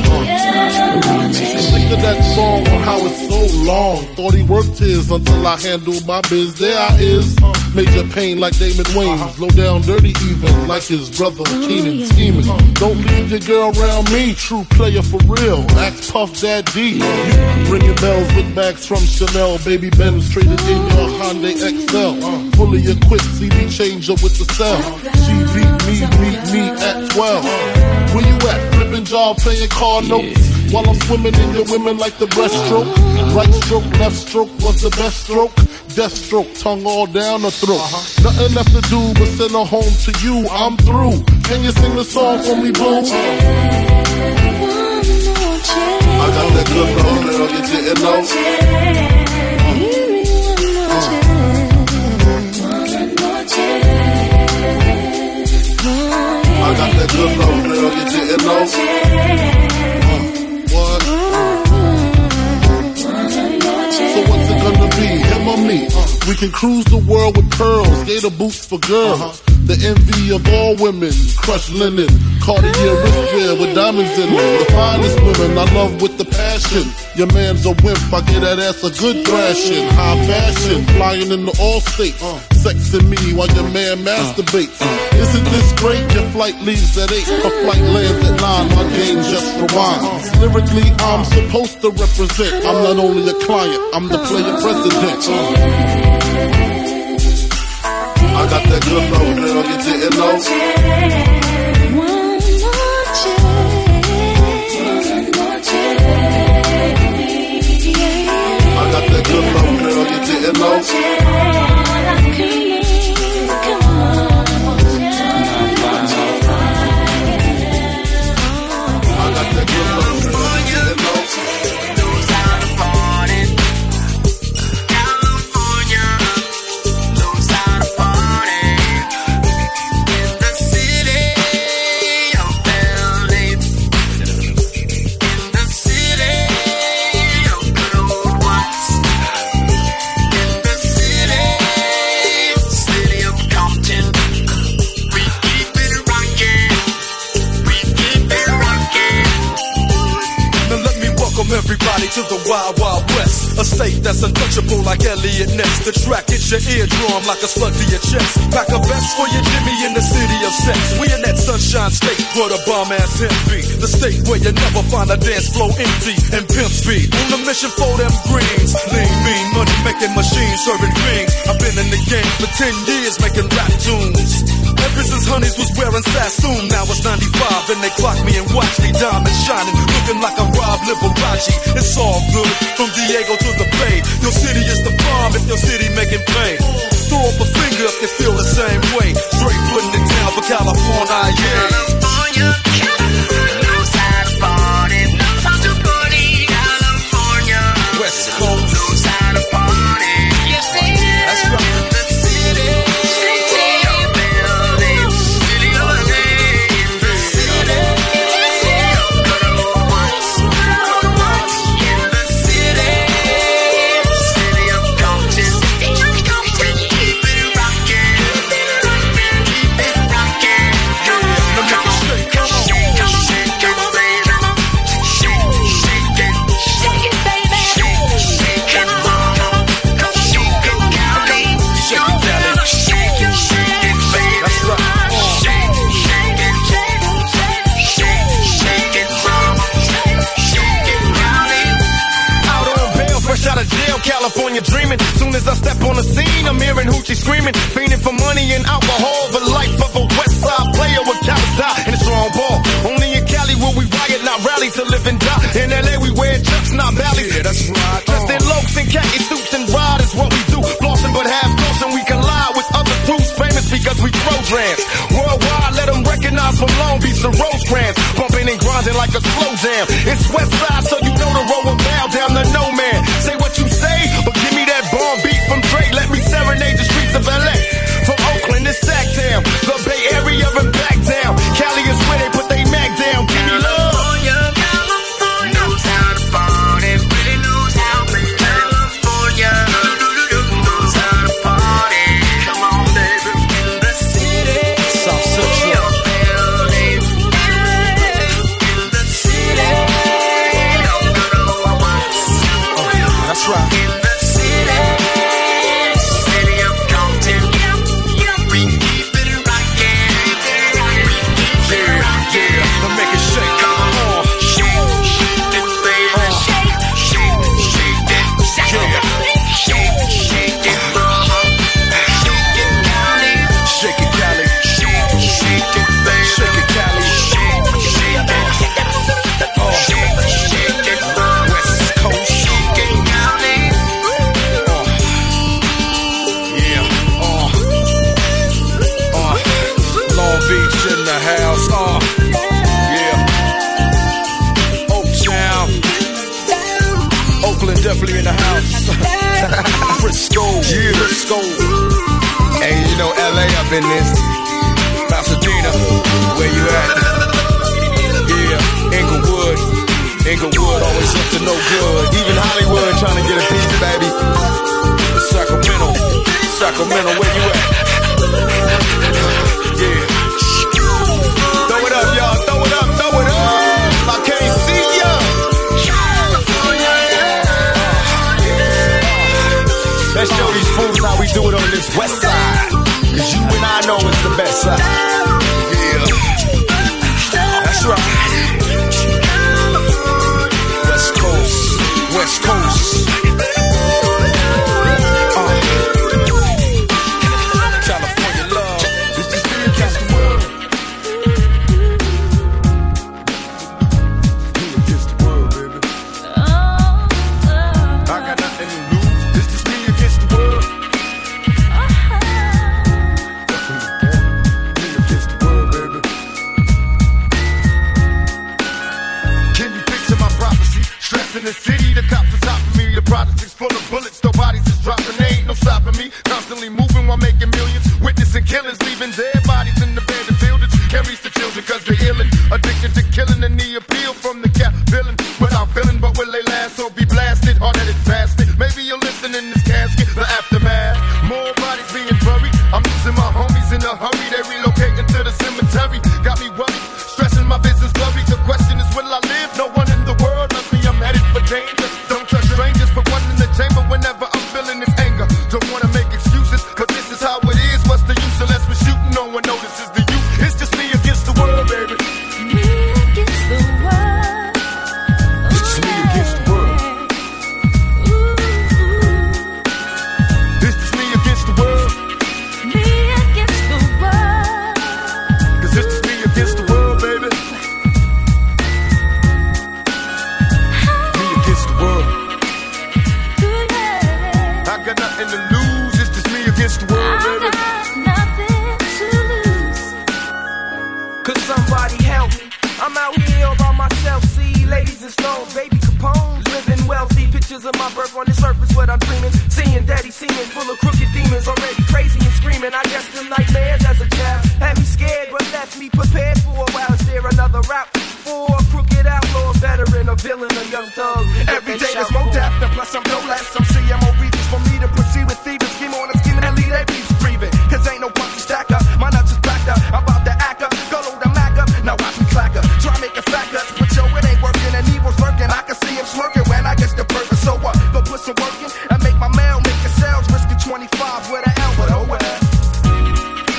Think of that song on how it's so long. Thought he worked his until I handled my biz. There I is, major pain like Damon Wayans. Low down dirty even like his brother Keenan scheming. Don't leave your girl around me, true player for real. Ask Puff Daddy. You ringing bells with bags from Chanel. Baby Benz traded in your Hyundai X L. Fully equipped C D changer with the cell. She beat me, meet me at twelve. Where you at? Flipping job, playing car notes. While I'm swimming in your women like the breaststroke. Right stroke, left stroke was the best stroke. Death stroke, tongue all down the throat. Uh-huh. Nothing left to do but send her home to you. I'm through. Can you sing the song for me, boo? I got that good love, girl, you didn't know. I got that good love, girl, you didn't know. What? So what's it gonna be? Him or me? Uh, we can cruise the world with pearls, gator boots for girls. Uh-huh. The envy of all women, crushed linen, Cartier wristwear with diamonds in them. The finest women I love with the passion. Your man's a wimp, I get that ass a good thrashing. High fashion, flying into all states. Uh, Sexing me while your man masturbates. Uh, Isn't this great? Your flight leaves at eight, a flight lands at nine. My game just rewinds. Lyrically, I'm supposed to represent. I'm not only a client, I'm the player president. Uh, I got that good love, girl, you didn't know. I got that good love, girl, you didn't know. I got that good love, girl, you didn't know. Everybody to the Wild Wild West, a state that's untouchable like Elliot Ness. The track hits your eardrum like a slug to your chest. Pack a vest for your Jimmy in the city of sex. We in that sunshine state where the bomb ass hemp be. The state where you never find a dance floor empty and pimp speed. On a mission for them greens, lean, mean, money making machines serving fiends. I've been in the game for ten years making rap tunes. Ever since Honeys was wearing Sassoon, now it's ninety-five and they clock me and watch me diamonds shining, looking like I'm Rob Liberace. It's all good, from Diego to the Bay. Your city is the bomb if your city making pain. Throw up a finger if you feel the same way. Straight putting it down for California, yeah. California, knows how to party, knows how to party. California, West Coast knows how to party. You see, that's right. The city, city of I step on the scene, I'm hearing hoochie screaming, fiending for money and alcohol. The life of a West Side player with cowards die and a strong ball. Only in Cali will we riot, not rally to live and die. In L A we wear chucks, not valleys. Yeah, that's right. Dressed in locs and khaki suits and ride is what we do. Flossing but half caution, we collide with other crews famous because we throw trans. Worldwide, let them recognize from Long Beach to Rosecrans. Bumping and grinding like a slow jam. It's West Side, so you know the road will bow down to no man. Say what you say, but give me that bomb beat from Dre. Let me serenade the streets of L A. From Oakland to Sacktown, the Bay Area and back down. Cali is where they put they mag down. Give me love. That's right. In the city, city of Compton, we keep it rockin'. Yeah, yeah, now make it shake. Come on, shake, shake it, baby. Shake, shake, shake it, shake it, shake, shake it, mama. Shake it, Cali. Shake it, Cali. Shake, shake it, baby. Shake it, Cali. Shake, shake it. Oh, Shake, shake it, mama. West Coast. Shake it, Cali. Long Beach in the house, uh, yeah. Oaktown, Oakland definitely in the house. Frisco, yeah. Frisco. Hey, you know L A up in this. Pasadena, where you at? Yeah, Inglewood, Inglewood always up to no good. Even Hollywood trying to get a piece, baby. Sacramento, Sacramento, where you at? Yeah. Throw it up, y'all. Throw it up. Throw it up. I can't see ya. Let's show these fools how we do it on this west side. Cause you and I know it's the best side. Yeah. That's right. West Coast, West Coast. In the city, the cops are topping me. The project is full of bullets, no bodies is dropping. They ain't no stopping me. Constantly moving while making millions. Witnessing killings, leaving dead bodies in the abandoned buildings. Carries the children cause they're illin'. Addicted to killing and the appeal from the cap villain. Without feeling, but will they last or be blasted? Hard-headed bastard. Maybe you'll listen in this casket, the aftermath. More bodies being buried. I'm losing my homies in a hurry. They relocating to the cemetery. Got me worried, stressing my business blurry. The question is, will I live? No one in the world loves me. I'm headed for danger. Don't trust strangers, put one in the chamber whenever I'm feeling this anger. Don't wanna make excuses, cause this is how it is. What's the use unless we're shooting? No one notices the youth. It's just me against the world, baby. Me against the world. It's just me against the world. It's just me against the world. Me against the world. Cause it's just me against the world, baby. Me against the world. I got nothing to lose. It's just me against the world, baby. I got nothing to lose. Could somebody help me? I'm out here all by myself. See ladies and stones, baby Capone's, living wealthy. Pictures of my birth on the surface, what I'm dreaming. Seeing daddy seeming full of crooked demons, already crazy and screaming. I guess them nightmares as a child had me scared, but left me prepared for a while. Is there another route for a crooked outlaw, veteran, a villain, a young thug? Every day there's more death, and plus I'm no less. Some C M O reasons for me to proceed with thieving, scheme on a scheme and leave that beast breathing. Cause ain't no punch stack up, my nuts is backed up. I'm about to act up, go load the Mac up. Now watch me clack up, try make a stack up. But yo, it ain't working and evil's lurking. I can see him smirking when I get the burger. So what? Go put some work in and make my mail, make the sales. Risking twenty-five with an L, but oh well.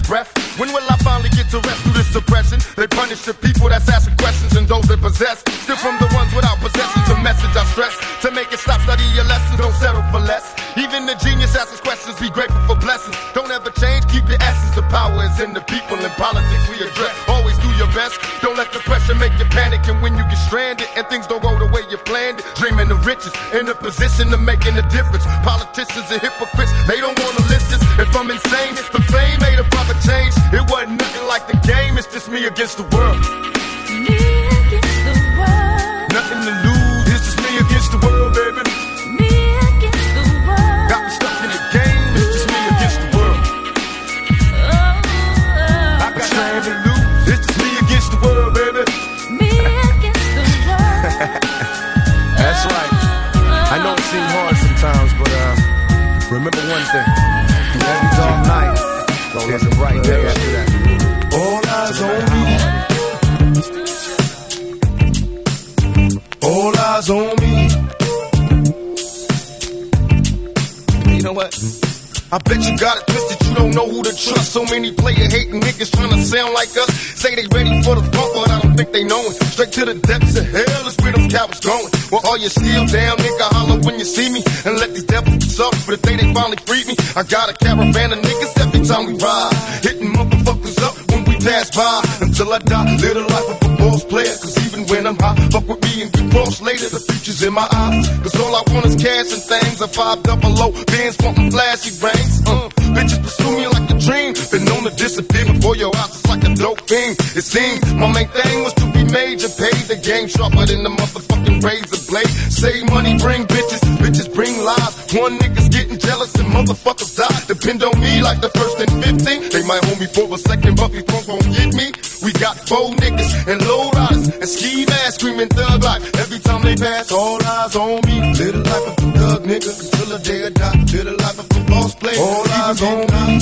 breath. When will I finally get to rest through this depression? They punish the people that's asking questions and those that possess. Still from the ones without possessions. The message I stress to make it stop, study your lessons, don't settle for less. Even the genius asks questions, be grateful for blessings. Don't ever change, keep your essence. The power is in the people. In politics we address. Always do your best. Don't let the pressure make you panic. And when you get stranded and things don't go the way you planned it, dreaming of riches in a position of making a difference. Politicians are hypocrites. They don't want to listen. If I'm insane, the fame made a brother change. It wasn't nothing like the game. It's just me against the world. Me against the world. Nothing to lose. It's just me against the world, baby. Me against the world. Got me stuck in the game. It's just me against the world. Oh, oh. I got nothing to lose. It's just me against the world, baby. Me against the world. That's right. I know it seems hard sometimes, but uh, remember one thing. Every dark night, there's a bright day after that. All eyes on me. All eyes on me. You know what? I bet you got it twisted, you don't know who to trust. So many player hating niggas trying to sound like us. Say they ready for the funk, but I don't think they know it. Straight to the depths of hell is where them cowards going. Well, all you still down, nigga, holler when you see me. And let these devils suffer for the day they finally freed me. I got a caravan of niggas every time we ride. Hitting motherfuckers up when we pass by. Until I die, live the life of a boss player. Cause even when I'm high, fuck with me and get crossed later. The future's in my eyes. Cause all I want is cash and things. A five double O, bands wanting flashy rings. Uh, bitches pursue me like a dream. Been known to disappear before your eyes, it's like a dope thing. It seems my main thing was to be major. Pay the game sharper than the motherfucking razor blade. Save money, bring bitches, bitches bring lies. One nigga's getting jealous and motherfuckers die. Depend on me like the first and fifteen. They might hold me for a second, but before won't get me. We got four niggas and low riders and ski masks screaming thug life. Every time they pass, all eyes on me. Live the life of a thug nigga until the day I die. Live the life of a boss player. All eyes on me.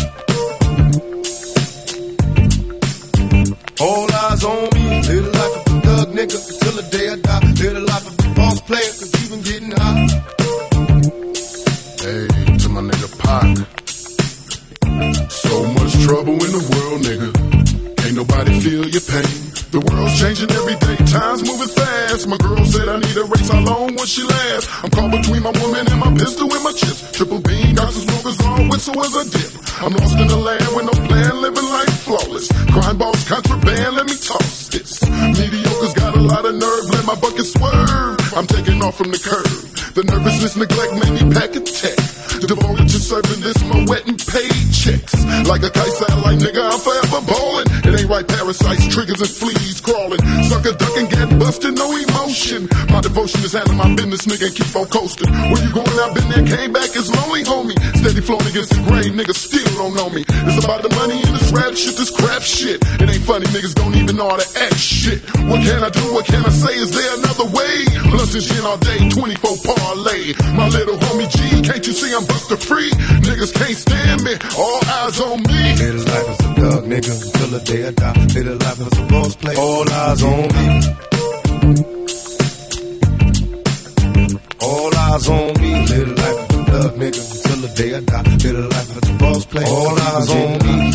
All eyes on me. Live the life of a thug nigga until the day I die. Live the life of a boss player, cause even getting high. Hey, to my nigga Pac. So much trouble in the world, nigga. Ain't nobody feel your pain. The world's changing every day, time's moving fast. My girl said I need a race, how long will she last? I'm caught between my woman and my pistol and my chips. Triple beam, got some smokers wrong, whistle as a dip. I'm lost in the land with no plan, living life flawless. Crime boss, contraband, let me toss this. Mediocre's got a lot of nerve, let my bucket swerve. I'm taking off from the curb. The nervousness, neglect made me pack a tech. Devoted to serving this, my wet and paychecks. Like a kite satellite, nigga, I'm forever ballin'. It ain't right, parasites, triggers and fleas crawling. Sucker ducking, get busted, no emotion. My devotion is handling my business, nigga, and keep on coasting. Where you going, I've been there, came back, it's lonely, homie. Steady flowing against the grain, niggas still don't know me. It's about the money and this rap shit, this crap shit. It ain't funny, niggas don't even know how to act shit. What can I do, what can I say, is there another way? Blunts and shit all day, twenty-four parlay. My little homie G, can't you see I'm buster free? Niggas can't stand me, all eyes on me. Live the life as a thug nigga until the day I die. Live the life as a boss player, all eyes on me. All eyes on me. Live the life as a thug nigga until the day I die. Live the life as a boss player, all eyes on me.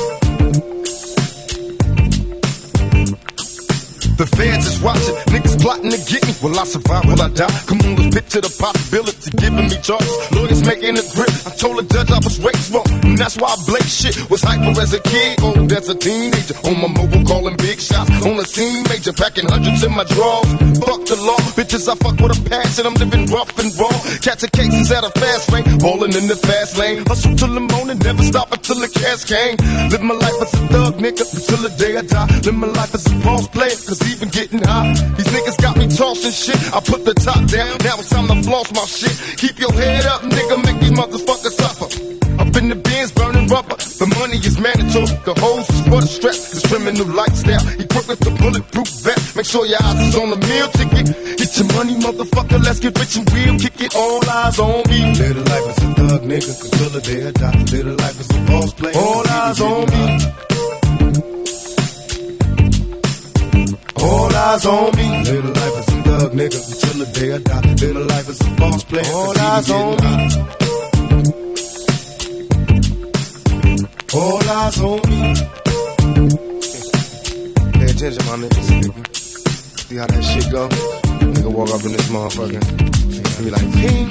The fans is watching, niggas plotting to get me. Will I survive, will I die? Come on, let's picture the possibility, giving me charges. Lawyers making a grip, I told the judge I was raised wrong, and that's why I blake shit. Was hyper as a kid, old as a teenager. On my mobile calling big shots, on the scene major, packing hundreds in my drawers. Fuck the law, bitches I fuck with a passion, I'm living rough and raw. Catching cases at a fast lane, balling in the fast lane. Hustle till the morning, never stop until the cash came. Live my life as a thug nigga until the day I die. Live my life as a boss player, cause even getting high. These niggas got me tossing shit. I put the top down, now it's time to floss my shit. Keep your head up, nigga, make these motherfuckers suffer. Up in the bins, burning rubber. The money is mandatory, the hose is for the stress. This criminal lifestyle, equipped with the bulletproof vest. Make sure your eyes is on the meal ticket. Get your money, motherfucker, let's get rich and real. Kick it, all eyes on me. Live the life as a thug nigga until the day I die. Live the life as a boss player, all eyes on me. All eyes on me. Live the life as a thug nigga until the day I die. Live the life as a boss player, all eyes on me. All eyes on me. Pay attention, my niggas. See how that shit go? Nigga walk up in this motherfucker. Nigga be like, ping.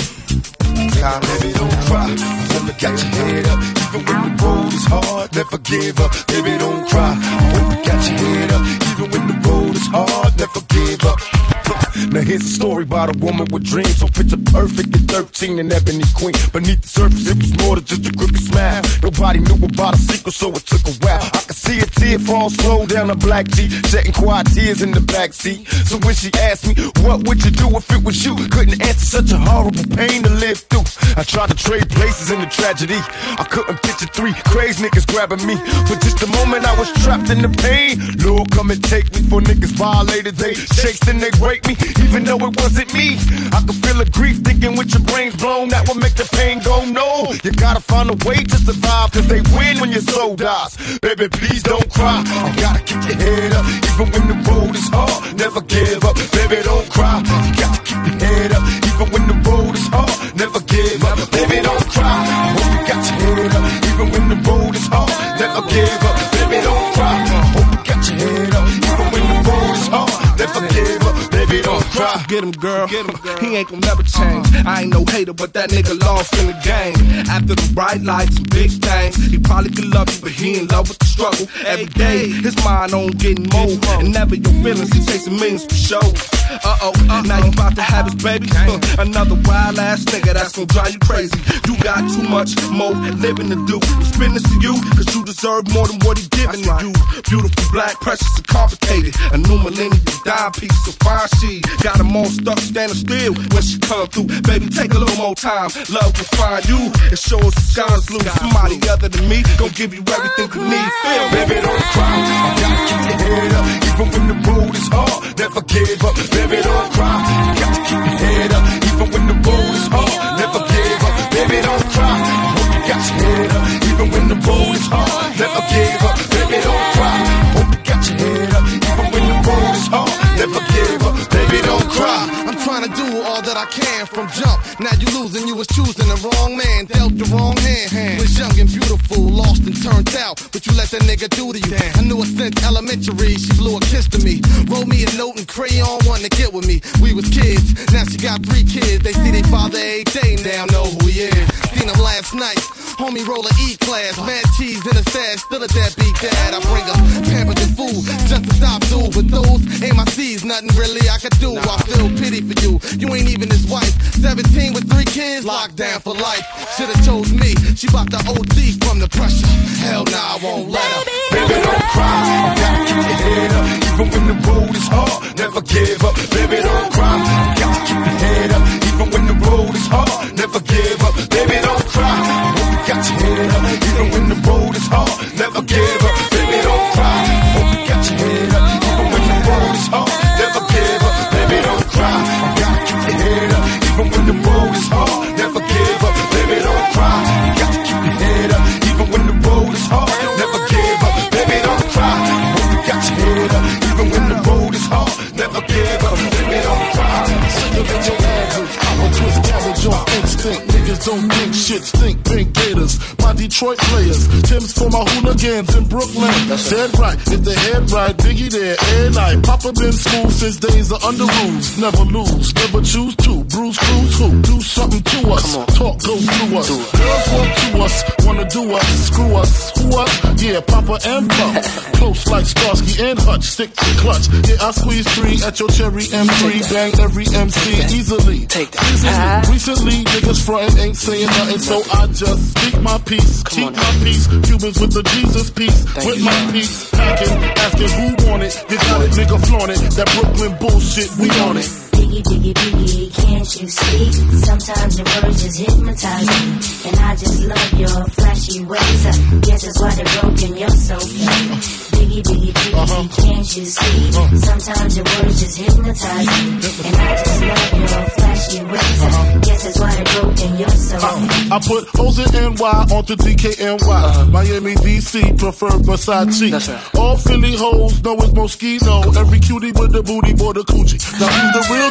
God, baby, don't cry. Never got your head up. Even when the road is hard, never give up. Baby, don't cry. Hope you got your head up. Even when the road is hard, never give up. Now here's a story about a woman with dreams, so picture perfect at thirteen, an ebony queen. Beneath the surface, it was more than just a crooked smile. Nobody knew about a secret, so it took a while. I could see a tear fall slow down a black tee, shedding quiet tears in the backseat. So when she asked me, what would you do if it was you? Couldn't answer, such a horrible pain to live through. I tried to trade places in the tragedy. I couldn't picture three crazy niggas grabbing me. For just a moment, I was trapped in the pain. Lord, come and take me, for niggas violated. They chased and they raped me, even though it wasn't me. I could feel the grief thinking with your brains blown, that would make the pain go no. You gotta find a way to survive, cause they win when your soul dies. Baby, please don't cry. You gotta keep your head up, even when the road is hard. Never give up, baby, don't cry. You got to keep your head up, even when the road is hard. Never give up, baby, don't cry. I hope you got your head up, even when the road is hard. Never give up, baby, don't cry. I hope you got your head up, even when the road is hard. Never give up, baby, don't cry. Get him, girl. Get him, girl. He ain't gon' never change. I ain't no hater, but that nigga lost in the game. After the bright lights and big things, he probably could love you, but he in love with the struggle. Every day, his mind on getting more. And never your feelings, he chasing millions for show. Uh-oh, uh, now you about to have his baby. Uh, another wild ass nigga that's gon' drive you crazy. You got too much more living to do. Spin this to you, cause you deserve more than what he giving to you. Beautiful, black, precious, and complicated. A new millennium dime piece, so fine she got them all stuck standing still when she come through. Baby, take a little more time. Love will find you. It shows the sky's blue. Somebody other than me gon' give you everything you need. Feel, baby, don't cry. You gotta keep your head up, even when the road is hard. Never give up, baby, don't cry. You got to keep your head up, even when the road is hard. Never give up, baby, don't cry. I hope you got your head up, even when the road is hard. Never give up, baby, don't cry. I hope you got your head up, even when the road is hard. Never give up, baby, don't cry. I'm trying to do all that I can from jump. Now you losing, you was choosing the wrong man, dealt the wrong hand. Was young and beautiful, lost and turned out, but you let that nigga do to you. I knew her since elementary, she blew a kiss to me. Wrote me a note and crayon, wanting to get with me. We was kids, now she got three kids. They see their father every day, now know who he is. Seen him last night, homie roll a E-class. Mad cheese in a stash, still a deadbeat dad. I bring her pampers and food, just to stop through. But those ain't my C's, nothing really I could do. I feel pity for you, you ain't even his wife. Seventeen with three kids, locked down for life. Should've chose me, she bout to O D from the pressure. Hell nah, I won't let her. Baby, don't cry, you gotta keep your head up, even when the road is hard. Never give up, baby, don't cry. You got to keep your head up, even when the road is hard. Never give up, baby, don't cry. I hope you got your head up, even when the road is hard. Never give up, baby, don't cry. I hope you got your head up, even when the road is hard. Never give up, baby, don't cry. You gotta keep your head up, even when the road is hard. Never give up, baby, don't cry. You got to keep your head up, even when the road is hard. Never give up, baby, don't cry. I hope you got your head up, even when the road is hard. Never give up, baby, don't cry. Look at your average, I'm a twist cabbage on instinct. Niggas don't think shit, stink pink gators. My Detroit players, Tim's for my hooligans in Brooklyn. Dead right, if they head right, Biggie there, every night. Papa been school since days of under rules. Never lose, never choose to. Bruce Cruz who? Do something to us. Talk goes through us. Girls want to us, wanna do us, screw us, who us? Yeah, Papa and Pump. Close like Starsky and Hutch, stick to clutch. Yeah, I squeeze three at your cherry M three. Bang every M C easily. Take that. Easily. Recently, niggas frontin' ain't saying nothing, so I just speak my peace, keep my peace. Cubans with the Jesus peace, with my peace. Packing, asking who want it. You got it, nigga flaunt it. That Brooklyn bullshit, we on it. Biggie, biggie, biggie, can't you see? Sometimes your words just hypnotize me, and I just love your flashy ways. I guess that's why they're broken, you're so fake. Biggie, biggie, biggie, uh-huh. Can't you see? Uh-huh. Sometimes your words just hypnotize me, and I just love your flashy ways. Uh-huh. Guess that's why they're broken, you're so fake. Uh, I put O's and N Y onto D K N Y. Uh-huh. Miami, D C, prefer Versace. That's right. All Philly hoes know it's Moschino. Every cutie with the booty, boy, the coochie. Now who's the real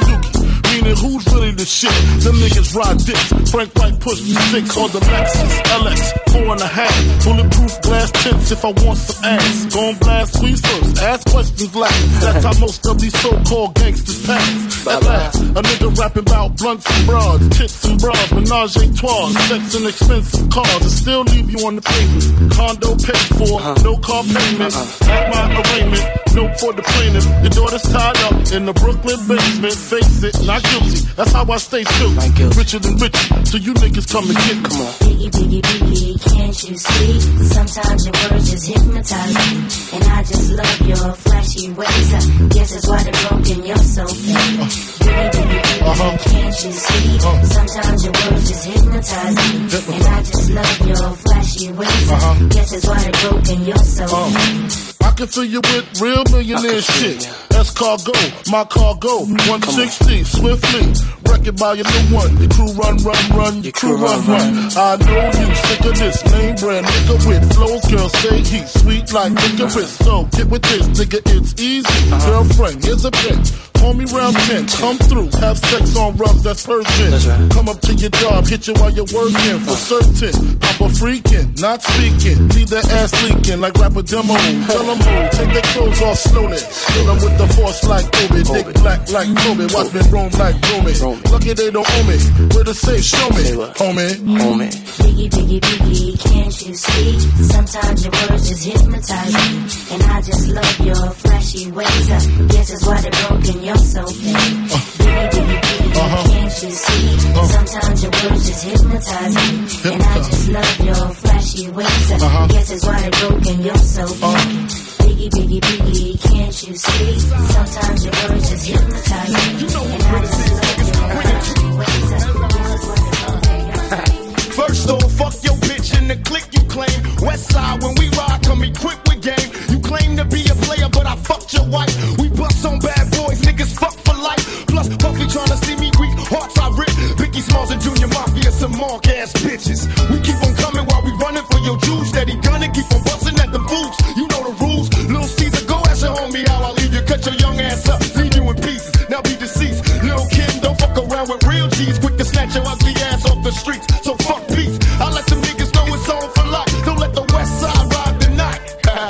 dookie. Meaning who's really the shit? Them niggas ride dicks. Frank White pushed the six on the Lexus L X, four and a half. Bulletproof glass tips if I want some ass. Gon' blast squeeze first, ask questions last. That's how most of these so-called gangsters pass. At last, a nigga rapping about blunts and broads, tits and bras, menage a trois, sex and expensive cars, and still leave you on the pavement. Condo paid for, no car payment. At my arraignment, note for the plaintiff. Your daughter's tied up in the Brooklyn basement. Face it, not guilty. That's how I stay true. Richer than rich, so you niggas come and get me. Biggie, biggie, biggie, can't you see? Sometimes your words just hypnotize me, and I just love your flashy ways. I guess that's why they're broken, you're so fake. Biggie, biggie, biggie, can't you see? Sometimes your words just hypnotize me, and I just love your flashy ways. I guess that's why they're broken, you're so fake. I can fill you with real millionaire shit. That's cargo, my cargo, one sixty, swiftly. Wreck it by your new one. Your crew run, run, run, your crew run, run. I know you sick of this name brand nigga with flows. Girl, say he's sweet like licorice. So get with this, nigga, it's easy. Girlfriend, here's a bitch. Call me round ten, come through, have sex on rough, that's Persian. Right. Come up to your job, hit you while you're working, for certain. I'm a freaking, not speaking. Leave that ass leaking like rapper demo. Tell them who, take their clothes off slowly. Fill them with the force like Obi, dick black like Kobe. Watch me roam like Romy. Lucky they don't owe me. Where to say, show me, homie. Homie. Biggie, biggie, biggie, can't you see? Sometimes your words just hypnotize me, and I just love your flashy ways. I guess that's why they're broken. You're so fake. Biggie, biggie, biggie, uh-huh. can't you see? Uh-huh. Sometimes your words just hypnotize me, and I just love your flashy ways. Uh-huh. Guess that's why they're broken. You're so fake. Uh-huh. Biggie, biggie, biggie, can't you see? Sometimes your words just hypnotize me, and I just love your flashy ways. Guess that's why they're broken. First off, fuck your bitch in the clique you claim. West side, when we ride, come equipped with game. You claim to be a player, but I fucked your wife. We bust on bad boys, niggas fuck for life. Plus, Puffy tryna see me weak, hearts I rip. Biggie Smalls and Junior Mafia, some mark ass bitches. We keep on coming while we running for your juice. Steady gunning, keep on busting at the boots. You know the rules. Lil Caesar, go ask your homie how I leave you. Cut your young ass up, leave you in pieces. Now be deceased. Lil Kim, don't fuck around with real G's. Quick to snatch your ugly ass off the streets. So fuck peace. I let them niggas know it's on for life. Don't let the West Side ride the night.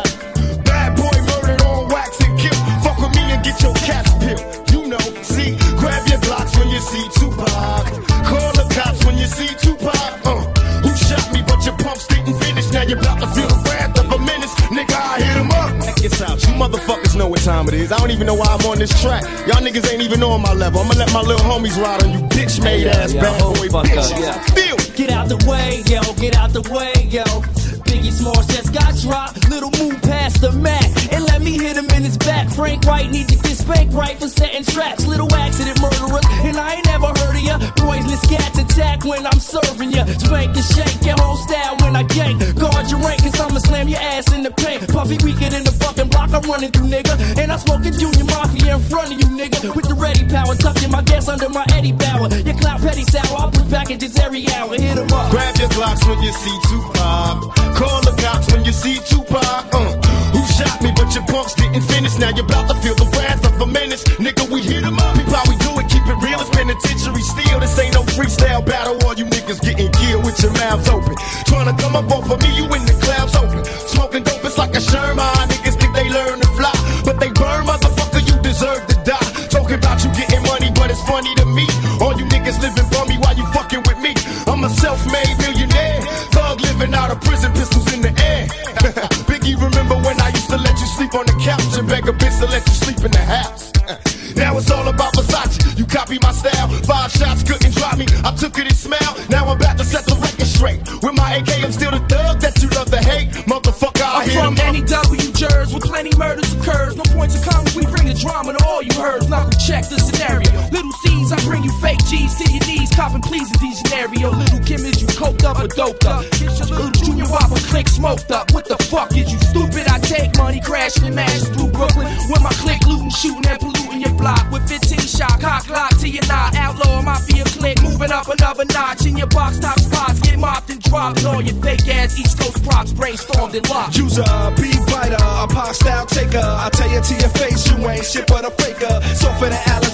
Bad boy murdered on wax and kill. Fuck with me and get your cats peeled. You know, see, grab your Glocks when you see Tupac. Call the cops when you see Tupac. Uh, who shot me but your pumps didn't finish. Now you're about to feel the wrath of a menace. Nigga, I hit him up. Check this out. You motherfuckers know what time it is. I don't even know why I'm on this track. Y'all niggas ain't even on my level. I'ma let my little homies ride on you bitch made ass yeah, bad boy bitches. Yeah. Feel. Get out the way, yo, get out the way, yo. Biggie Smalls just got dropped. Little move past the Mac and let me hit him in his back. Frank White need to get spanked right for setting traps. Little accident murderers, and I ain't never heard of ya. Poisonous cats attack when I'm serving ya. Spank and shake your whole style when I gank. Guard your rank, cause I'ma slam your ass in the paint. Puffy weaker than the fucking block I'm running through, nigga. And I'm smoking Junior Mafia in front of you, nigga. With the ready power, tucking my gas under my Eddie Bauer. Your clout petty sour, I'll push packages every hour. Hit 'em up. Grab your Glocks when you see Tupac. Call the cops when you see Tupac. Uh, who shot me but your punks didn't finish. Now you're about to feel the wrath of a menace. Nigga, we hit 'em up. People, how we do it, keep it real. It's penitentiary steel. This ain't no freestyle battle. All you niggas getting killed with your mouths open. Trying to come up off of me, you in the clouds open. Smoking dope, it's like a Sherman. Niggas think they learn to fly, but they burn, motherfucker, you deserve to die. Talking about you getting money, but it's funny to me. All you niggas living for me while you fucking with me. I'm a self-made millionaire. Thug living out of prison, pistols in the air. Biggie, remember when I used to let you sleep on the couch and beg a bitch to let you sleep in the house? Now it's all about Versace. You copy my style. Five shots couldn't drop me. I took it and smiled. Now I'm about to set the record straight. With my A K, I'm still the thug that you love to hate. Motherfucker, I I'm hear from N E W Jers, where plenty murders occurs. No points of comedy, we bring the drama to all you heard. Now check the scenario. Little C's, I bring you fake G's to your knees. Copping please in these scenario. Little Kim, is you coked up or doped up? Get your little Junior Whopper click smoked up. What the fuck is you stupid? I take money, crashing and mashing through Brooklyn. With my click looting, shooting and polluting your block. With fifteen shot, cock lock to your knot. Outlaw mafia click, moving up another notch. In your box top spots, get mopped and dropped. All your fake ass East Coast props brainstormed and locked. User, beat writer, a pop style taker. I tell you to your face, you ain't shit but a faker. So for the Alizé with a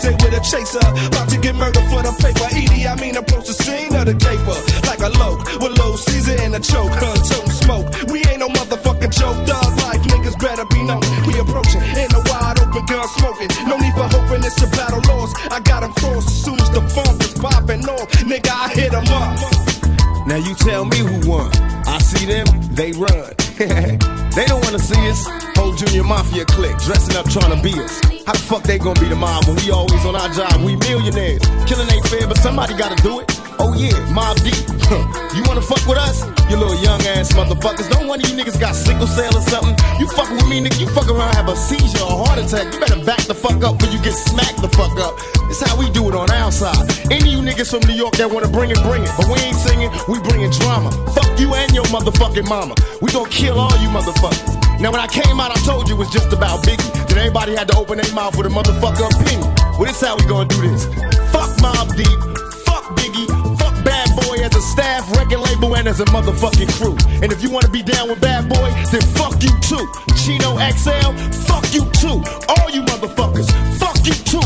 chaser. About to get murdered for the paper. Edie, I mean, approach the scene of the caper. Like a loke with low Caesar and a choke. Huh, tote smoke. We ain't no motherfucking joke. Thug life, niggas better be known. We approaching in the wide open gun smoking. No need for hoping it's a battle lost. I got him crossed as soon as the funk is popping off. Nigga, I hit him up. Now you tell me who won. I see them, they run. They don't wanna see us. Whole Junior Mafia clique dressing up trying to be us. How the fuck they gonna be the mob when we always on our job? We millionaires. Killing ain't fair, but somebody gotta do it. Oh yeah, Mob Deep. You wanna fuck with us? You little young ass motherfuckers. Don't one of you niggas got sickle cell or something? You fucking with me, nigga. You fuck around, have a seizure or a heart attack. You better back the fuck up before you get smacked the fuck up. It's how we do it on our side. Any of you niggas from New York that wanna bring it, bring it. But we ain't singing, we bringing drama. Fuck you and your motherfucking mama. We gon' kill all you motherfuckers. Now when I came out, I told you it was just about Biggie. Then everybody had to open their mouth with a motherfucker opinion. Well, this how we gonna do this. Fuck Mobb Deep, fuck Biggie, fuck Bad Boy as a staff, record label, and as a motherfucking crew. And if you wanna be down with Bad Boy, then fuck you too. Chino X L, fuck you too. All you motherfuckers, fuck you too.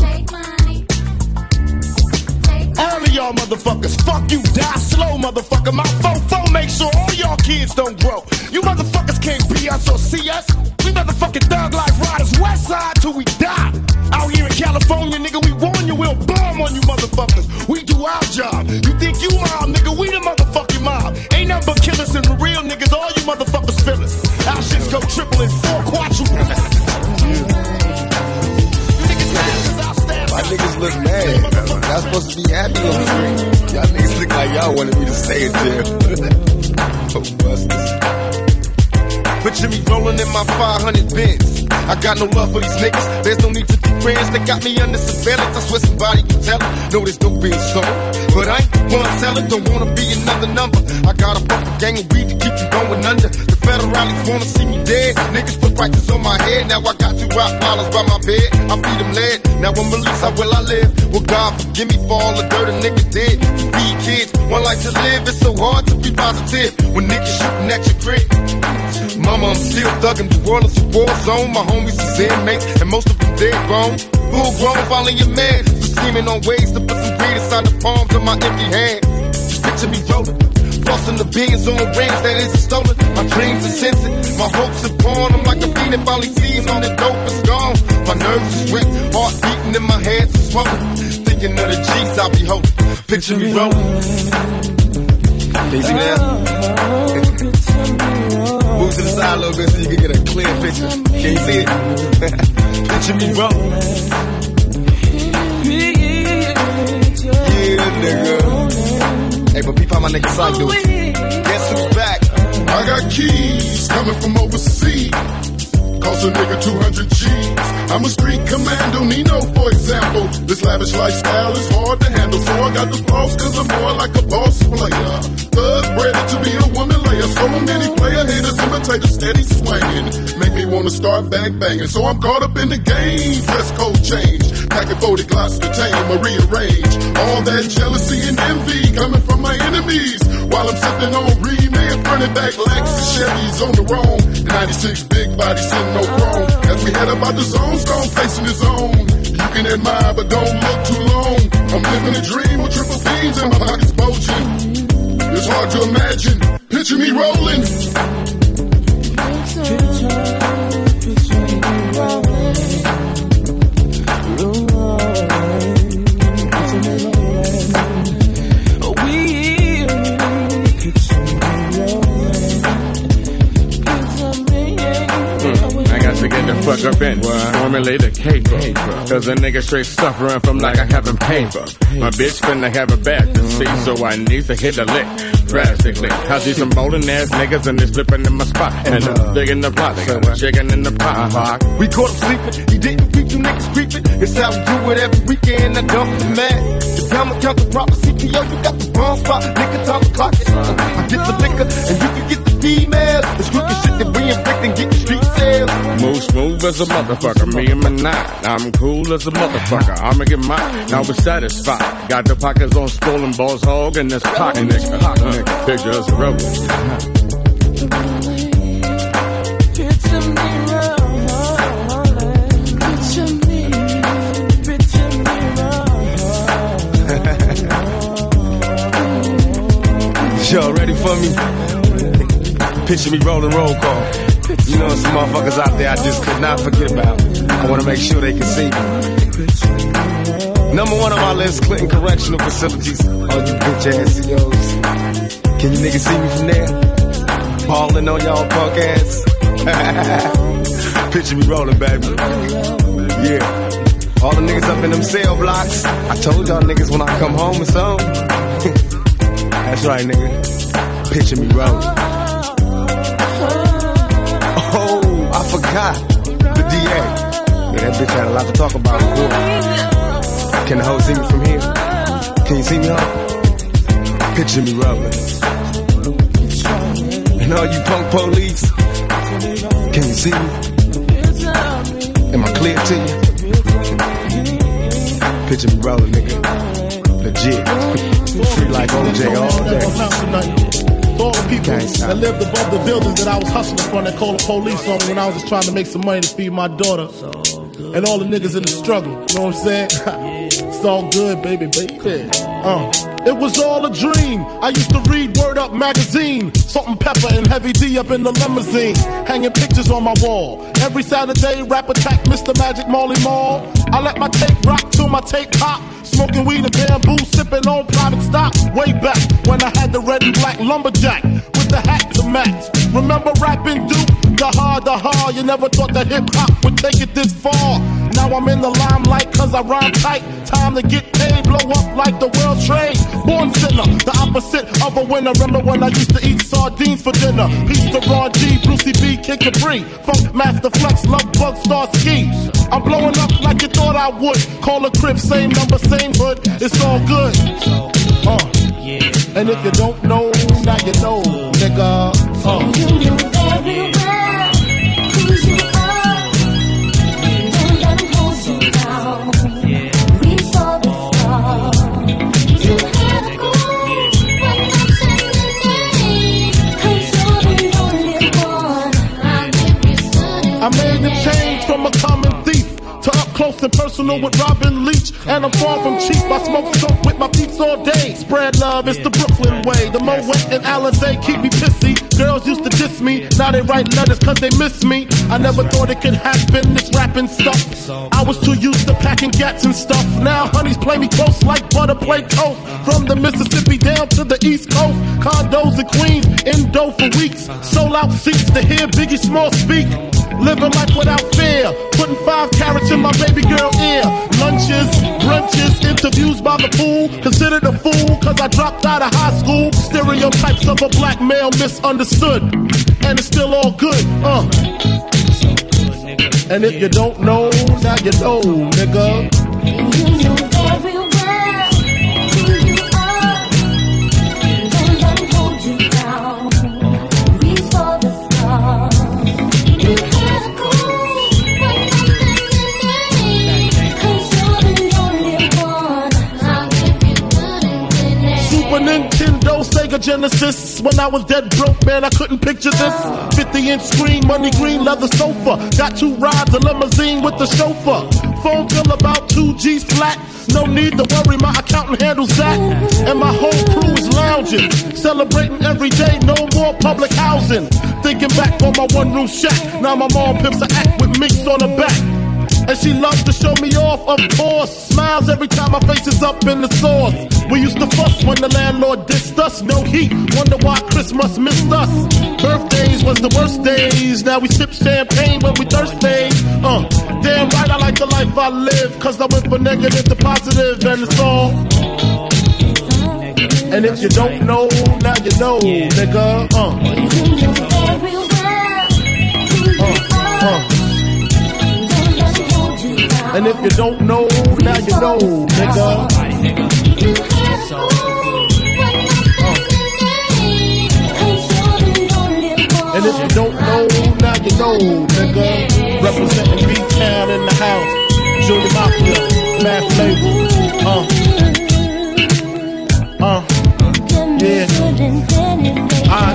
All of y'all motherfuckers, fuck you, die slow, motherfucker. My fofo make sure all y'all kids don't grow. You motherfuckers can't be us or see us. We motherfucking thug life riders, west side till we die. Out here in California, nigga, we warn you, we'll bomb on you motherfuckers. We do our job. You think you mob, nigga, we the motherfucking mob. Ain't nothing but killers and the real niggas, all you motherfuckers feel us. Our shits go triple and four quadruple. My niggas look mad. Y'all supposed to be happy on the screen. Y'all niggas look like y'all wanted me to stay in jail. Oh, busters. Picture me rolling in my five hundred Benz. I got no love for these niggas. There's no need to be friends. They got me under surveillance. I swear somebody can tell it. Know this dope being sold, but I ain't one seller. Don't wanna be another number. I got a fucking gang of weed to keep you going under. The federalists wanna see me dead. Niggas put prices on my head. Now I got two rock dollars by my bed. I feed them lead. Now I'm released. How will I live? Well, God forgive me for all the dirt a nigga did. To feed kids, one life to live. It's so hard to be positive when niggas shooting at your crib. Mama, I'm still thugging. The world is a war zone. My homies is inmates, and most of them dead grown. Full grown, following your man. So scheming on ways to put some greed inside the palms of my empty hands. Just picture me rolling, flossing the billions on rings that isn't stolen. My dreams are censored, my hopes are born. I'm like a fiend that finally sees all the dope is gone. My nerves is wet, heart beating in my hands is swollen. Thinking of the G's I'll be holding. Picture me rolling. Can you see that? Move to the side a little bit so you can get a clear picture. Can you see it? Picture me rolling. Yeah, nigga. Hey, but peep how my nigga Psych do it. Guess who's back? I got keys coming from overseas. Cost a nigga two hundred G's. I'm a street commando, Nino, for example. This lavish lifestyle is hard to handle, so I got the floss cause I'm more like a boss player. Thug ready to be a woman layer. So many player haters imitate a steady swinging. Make me wanna start back banging. So I'm caught up in the game. Dress code change. Packing forty glocks to tame or rearrange. All that jealousy and envy coming from my enemies. While I'm sipping on remade, running back Lexus Chevys on the roam. The ninety-six big body sitting no chrome. As we head up out the zone, stone facing his own. You can admire, but don't look too long. I'm living a dream with triple beams and my pockets bulging. It's hard to imagine. Picture me rolling. To get the fuck up in, formulate a caper. Cause a nigga straight suffering from like I haven't paper. My bitch finna have a back to see, so I need to hit a lick drastically. I see some bowling ass niggas and they slipping in my spot. And I'm digging the pot, so I'm chicken in the pot. We caught him sleeping, he didn't beat you niggas creeping. It's how we do it every weekend, I dump the man. The diamond count the proper C P O, you got the wrong spot. Nigga, time to clock it. I get the liquor and you can get the female. It's crooked shit that we inflict and get the street sales. Move smooth as a motherfucker, me and my nine. I'm cool as a motherfucker, I'ma get mine. Now we're satisfied. Got the pockets on stolen balls, hog, and this pocket nigga. Uh, pictures of road. Picture me rolling. Picture me, picture me rolling. Picture me rolling roll call. You know, some motherfuckers out there I just could not forget about. I want to make sure they can see me. Number one on my list, Clinton Correctional Facilities. All you bitch ass C Os. Can you niggas see me from there? Balling on y'all punk ass. Picture me rolling, baby. Yeah. All the niggas up in them cell blocks. I told y'all niggas when I come home or something. That's right, nigga. Picture me rolling. Oh, I forgot. The D A. Yeah, that bitch had a lot to talk about. Cool. Can the hoe see me from here? Can you see me, huh? Picture me rolling. And all you punk police, can you see me? Am I clear to you? Picture me rolling, nigga. Legit. Free like O J all day. To all the people that lived above the buildings that I was hustling from that called the police on me when I was just trying to make some money to feed my daughter. And all the niggas in the struggle, you know what I'm saying? It's all good, baby, baby. Uh. It was all a dream. I used to read Word Up magazine. Salt and Pepper and Heavy D up in the limousine. Hanging pictures on my wall. Every Saturday, rap attack, Mister Magic Marley Marl. I let my tape rock till my tape pop. Smoking weed and bamboo, sipping on private stock. Way back when I had the red and black lumberjack with the hat to match. Remember rapping Duke? The hard, the hard. You never thought that hip hop would take it this far. Now I'm in the limelight cause I rhyme tight. Time to get paid, blow up like the world trade. Born sinner, the opposite of a winner. Remember when I used to eat sardines for dinner? Peace to Ron G, Brucey B, Kid Capri, Funk Master Flex, Love Bug, Star Ski. I'm blowing up like you thought I would. Call a crib, same number, same hood. It's all good. Uh. And if you don't know, now you know, nigga. Uh. I made the change from a common thief to up close and personal with Robin Leach. And I'm far from cheap, I smoke soap with my peeps all day. Spread love, it's the Brooklyn way. The Moet and Alizé keep me pissy. Girls used to diss me, now they write letters cause they miss me. I never thought it could happen, this rapping stuff. I was too used to packing gats and stuff. Now honeys play me close like butter play toast. From the Mississippi down to the East Coast. Condos in Queens, indo for weeks. Sold out seats to hear Biggie Small speak. Living life without fear, putting five carats in my baby girl ear. Lunches, brunches, interviews by the pool. Considered a fool cause I dropped out of high school. Stereotypes of a black male misunderstood. And it's still all good, uh. And if you don't know, now you know, nigga. Nintendo, Sega Genesis. When I was dead broke, man, I couldn't picture this. fifty inch screen, money green, leather sofa. Got two rides, a limousine with the chauffeur. Phone bill about two G's flat. No need to worry, my accountant handles that. And my whole crew is lounging, celebrating every day, no more public housing. Thinking back on my one room shack. Now my mom pimps an act with minks on her back. And she loves to show me off, of course. Smiles every time my face is up in the sauce. We used to fuss when the landlord dissed us. No heat, wonder why Christmas missed us. Birthdays was the worst days. Now we sip champagne when we thirsty. Uh, damn right I like the life I live. Cause I went from negative to positive and it's all. And if you don't know, now you know, nigga. Uh. Uh, uh. And if you don't know, now you know, nigga. And if you don't know, now you know, nigga. Representing B-Town in the house. Junior Mafia, Math Label. Uh. Uh. Yeah. Uh.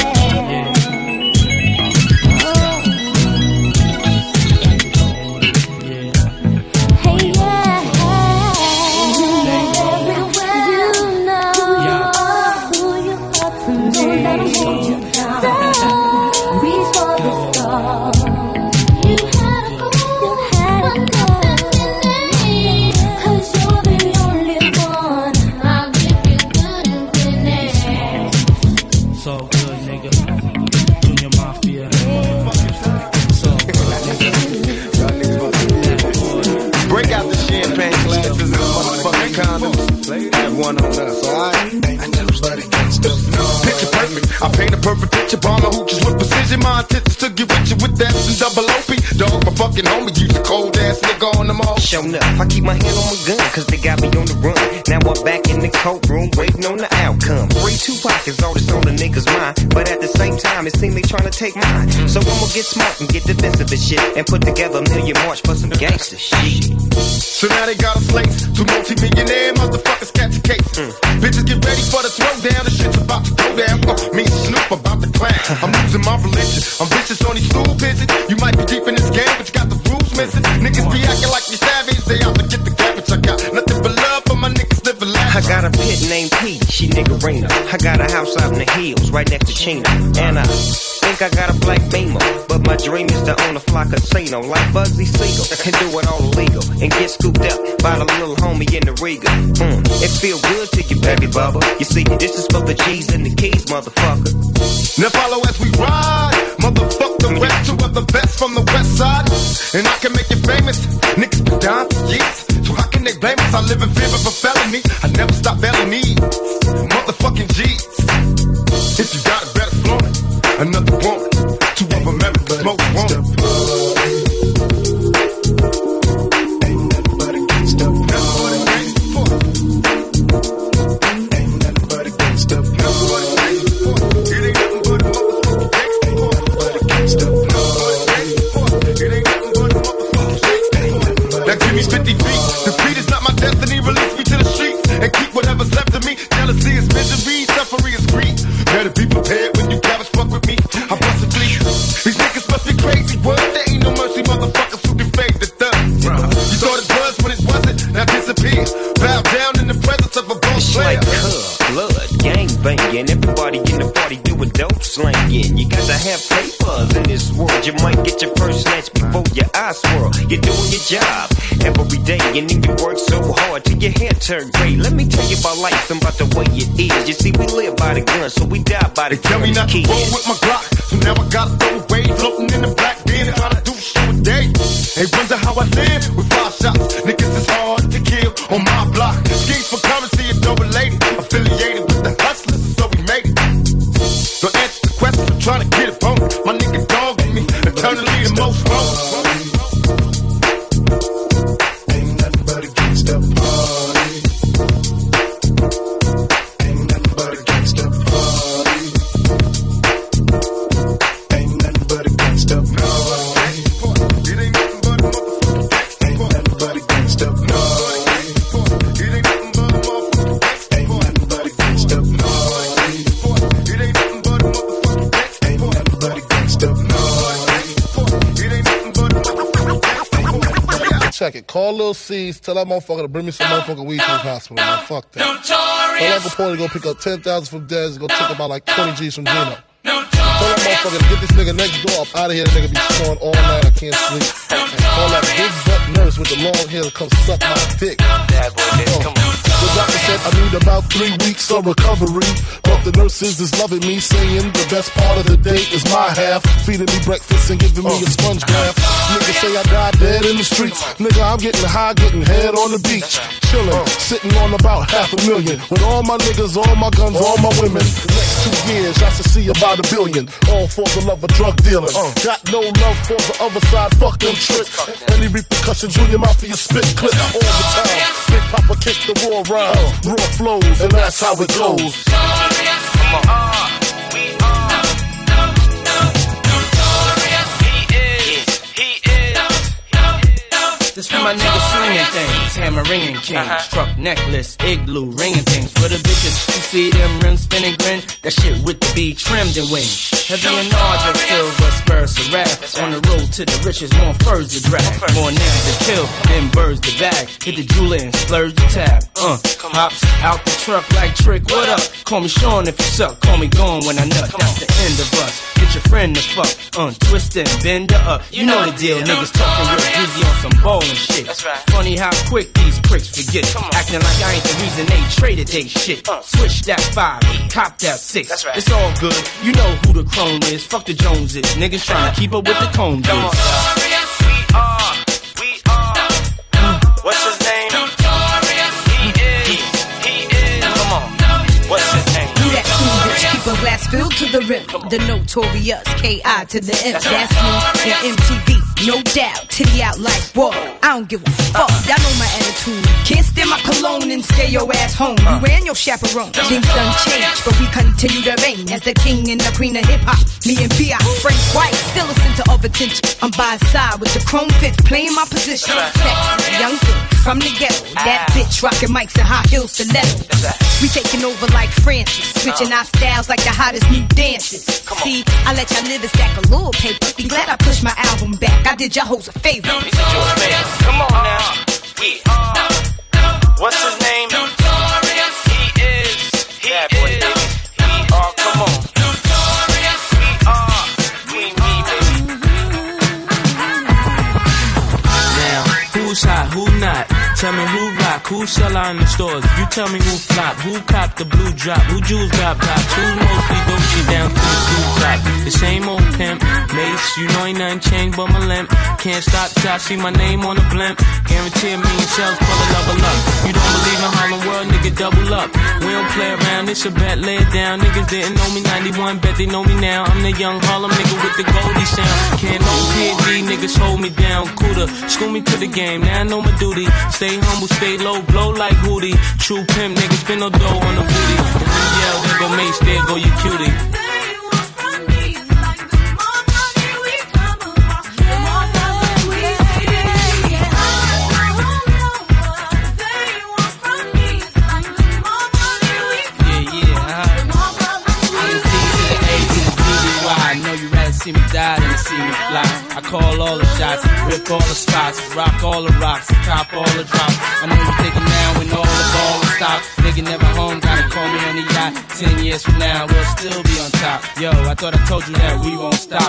nigga on them all. Show enough, I keep my hand on my gun, cause they got me on the run. Now I'm back in the courtroom, waiting on the outcome. Free Tupac is all that's on the niggas' mind, but at the same time, it seems they trying to take mine. So I'm gonna get smart and get defensive and shit, and put together a million march for some gangster shit. So now they got us laced. Two multi-millionaire motherfuckers catch a case. Mm. Bitches get ready for the throwdown. The shit's about to go down. Uh, me and Snoop about to clap. I'm losing my religion. I'm vicious on these stool pigeons. You might be deep in this game, but you got the rules missing. Niggas be acting like you savage. They out to get the cabbage. I got nothing but love for my niggas living life. I got a pit named P, she niggerina. I got a house out in the hills, right next to Chino. And I think I got a black Beamer, but my dream is to own a fly casino like Bugsy Siegel and do it all illegal and get scooped up by the little homie in the Riga. Mm, it feel good to you, baby bubba. You see, this is for the G's and the keys, motherfucker. Now follow as we ride, motherfuck the rest. Two of the best from the west side, and I can make you famous. Niggas been down for years, so how can they blame us? I live in fear of a felony. I never stop belly knees, motherfucking G's. If you got it, better flaunt it. Another woman, two of them ever smoke woman. Ain't nothing but a gangsta. Ain't nothing but a gangsta. It ain't nothing but a motherfucking gangsta. It ain't nothing but a motherfucking gangsta. Now give me fifty feet. Defeat is not my destiny. Release me to the streets and keep whatever's left of me. Jealousy is misery, suffering is greed. Better be prepared when you cabbage fuck with me. I bust a bleed. These niggas must be crazy. Word, there ain't no mercy, motherfuckers who can fake the thug. You thought it was when it wasn't. Now disappear. Bow down in the presence of a boss player. Like cub, blood, gang banging. Everybody in the party doing dope slanging. You got to have papers in this world. You might get your first snatch before your eyes swirl. You're doing your job every day, and then you work so hard till your hair turn gray. Let me tell you about life and about the way it is. You see, we live by the gun, so we die by the gun. Tell me not to roll with my Glock, so now I gotta throw away. Floating in the black bin and try to do shit a day. They wonder how I live with five shots. Niggas is hard to kill on my block. Schemes for currency is no related. Affiliated with the hustlers, so we made it. So answer the question, I'm trying to get it on. My nigga dogging me, eternally the most wrong. Ain't nothing but a gangsta party. Ain't nothing but a gangsta party. Ain't nothing but a gangsta party. It ain't nothing but a motherfucking gangsta. Ain't nothing but a gangsta party. It ain't nothing but a motherfucking gangsta. Ain't nothing but a gangsta party. It ain't nothing but a motherfucking gangsta. Ain't nothing but a gangsta party. It ain't nothing but a motherfucking gangsta. Check it. Call Lil C's. Tell that motherfucker to bring me some motherfucking weed to the hospital. Man. Fuck that. Tell Uncle Paul to go pick up ten thousand from Dez and go take about like twenty G's from Gino. Tell that motherfucker to get this nigga next door up out of here. The nigga be snoring all night. I can't sleep. And call that big butt nurse with the long hair to come suck my dick. Oh. The doctor said I need about three weeks of recovery. But the nurses is loving me, saying the best part of the day is my half. Feeding me breakfast and giving me a sponge bath. Niggas say I died dead in the streets. Nigga, I'm getting high, getting head on the beach. Chillin', sitting on about half a million. With all my niggas, all my guns, all my women. Next two years, I should see about a billion. All for the love of drug dealing. Got no love for the other side, fuck them tricks. Any repercussions, Junior Mafia spit clip all the time. Big Papa kick the raw rhymes, raw flows, and that's how it goes. Come on. This for my niggas slinging things, hammer ringing kings, uh-huh. Truck necklace, igloo, ringing things. For the bitches, you see them rims spinning grin, that shit with the B trimmed and wings. Heavy and larger, silver spurs to rap. On the road to the riches, more furs to drag. More niggas to kill, then birds to bag. Hit the jeweler and splurge the tab. Uh, hops out the truck like Trick, what up? Call me Sean if you suck, call me gone when I nut. That's the end of us. Get your friend to fuck, uh, twist and bend her up. You know the deal, niggas talking real busy on some ball and shit. That's right. Funny how quick these pricks forget. Acting like I ain't the reason they traded they shit. Uh. Switch that five, cop that six. That's right. It's all good. You know who the chrome is. Fuck the Joneses. Niggas trying to keep up with the Combs. Come on, Notorious, we are. We are. Uh. What's his name? Notorious. He is. He is. Come on. What's his name? Do that cool bitch. Keep a glass filled to the rim. The Notorious. K I to the M. That's, That's me and M T V. no doubt. Titty out like whoa, I don't give a fuck. Y'all know my attitude. Can't stand my cologne and stay your ass home. You and your chaperone. Things done changed, but we continue to reign as the king and the queen of hip hop. Me and B I Frank White, still a center of attention. I'm by his side with the chrome fits, playing my position. Sexy, young thing from the ghetto. That bitch rocking mics and high heels stiletto. We taking over like Francis, switching our styles like the hottest new dances. See, I let y'all live and stack a little paper. Be glad I pushed my album back. I did y'all hoes a favor. He did you a favor. Come on now. Yeah. What's his name? Notorious. He is. He yeah, boy, is. He, oh, come on. Notorious. We are Queen Bee, baby. Now, who's hot, who not? Tell me who rock, who sell out in the stores. You tell me who flop, who cop the blue drop, who jewels got pops, who's mostly Gucci down to the blue drop. The same old pimp, Mace, you know ain't nothing changed but my limp. Can't stop till I see my name on the blimp. Guarantee a million shells, pull a level up. You don't believe in Harlem World, nigga, double up. We don't play around, it's a bet, lay it down. Niggas didn't know me ninety-one, bet they know me now. I'm the young Harlem nigga with the Goldie sound. Can't no P and D, niggas hold me down. Cooler, school me to the game, now I know my duty. Stay humble, stay low, blow like Hootie. True pimp, niggas spin no dough on the booty. And when you yell, there go Mace, there go you cutie. See me die than to see me fly. I call all the shots, rip all the spots, rock all the rocks, cop all the drops. I know you thinking now when all the ball will stop. Nigga never home, gotta call me on the yacht. Ten years from now, we'll still be on top. Yo, I thought I told you that we won't stop.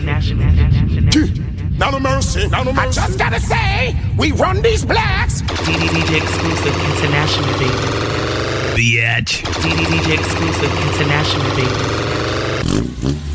Now no mercy, now no mercy. I just gotta say, we run these blacks. D D D J exclusive, international baby. Bitch. D D D J exclusive, international baby.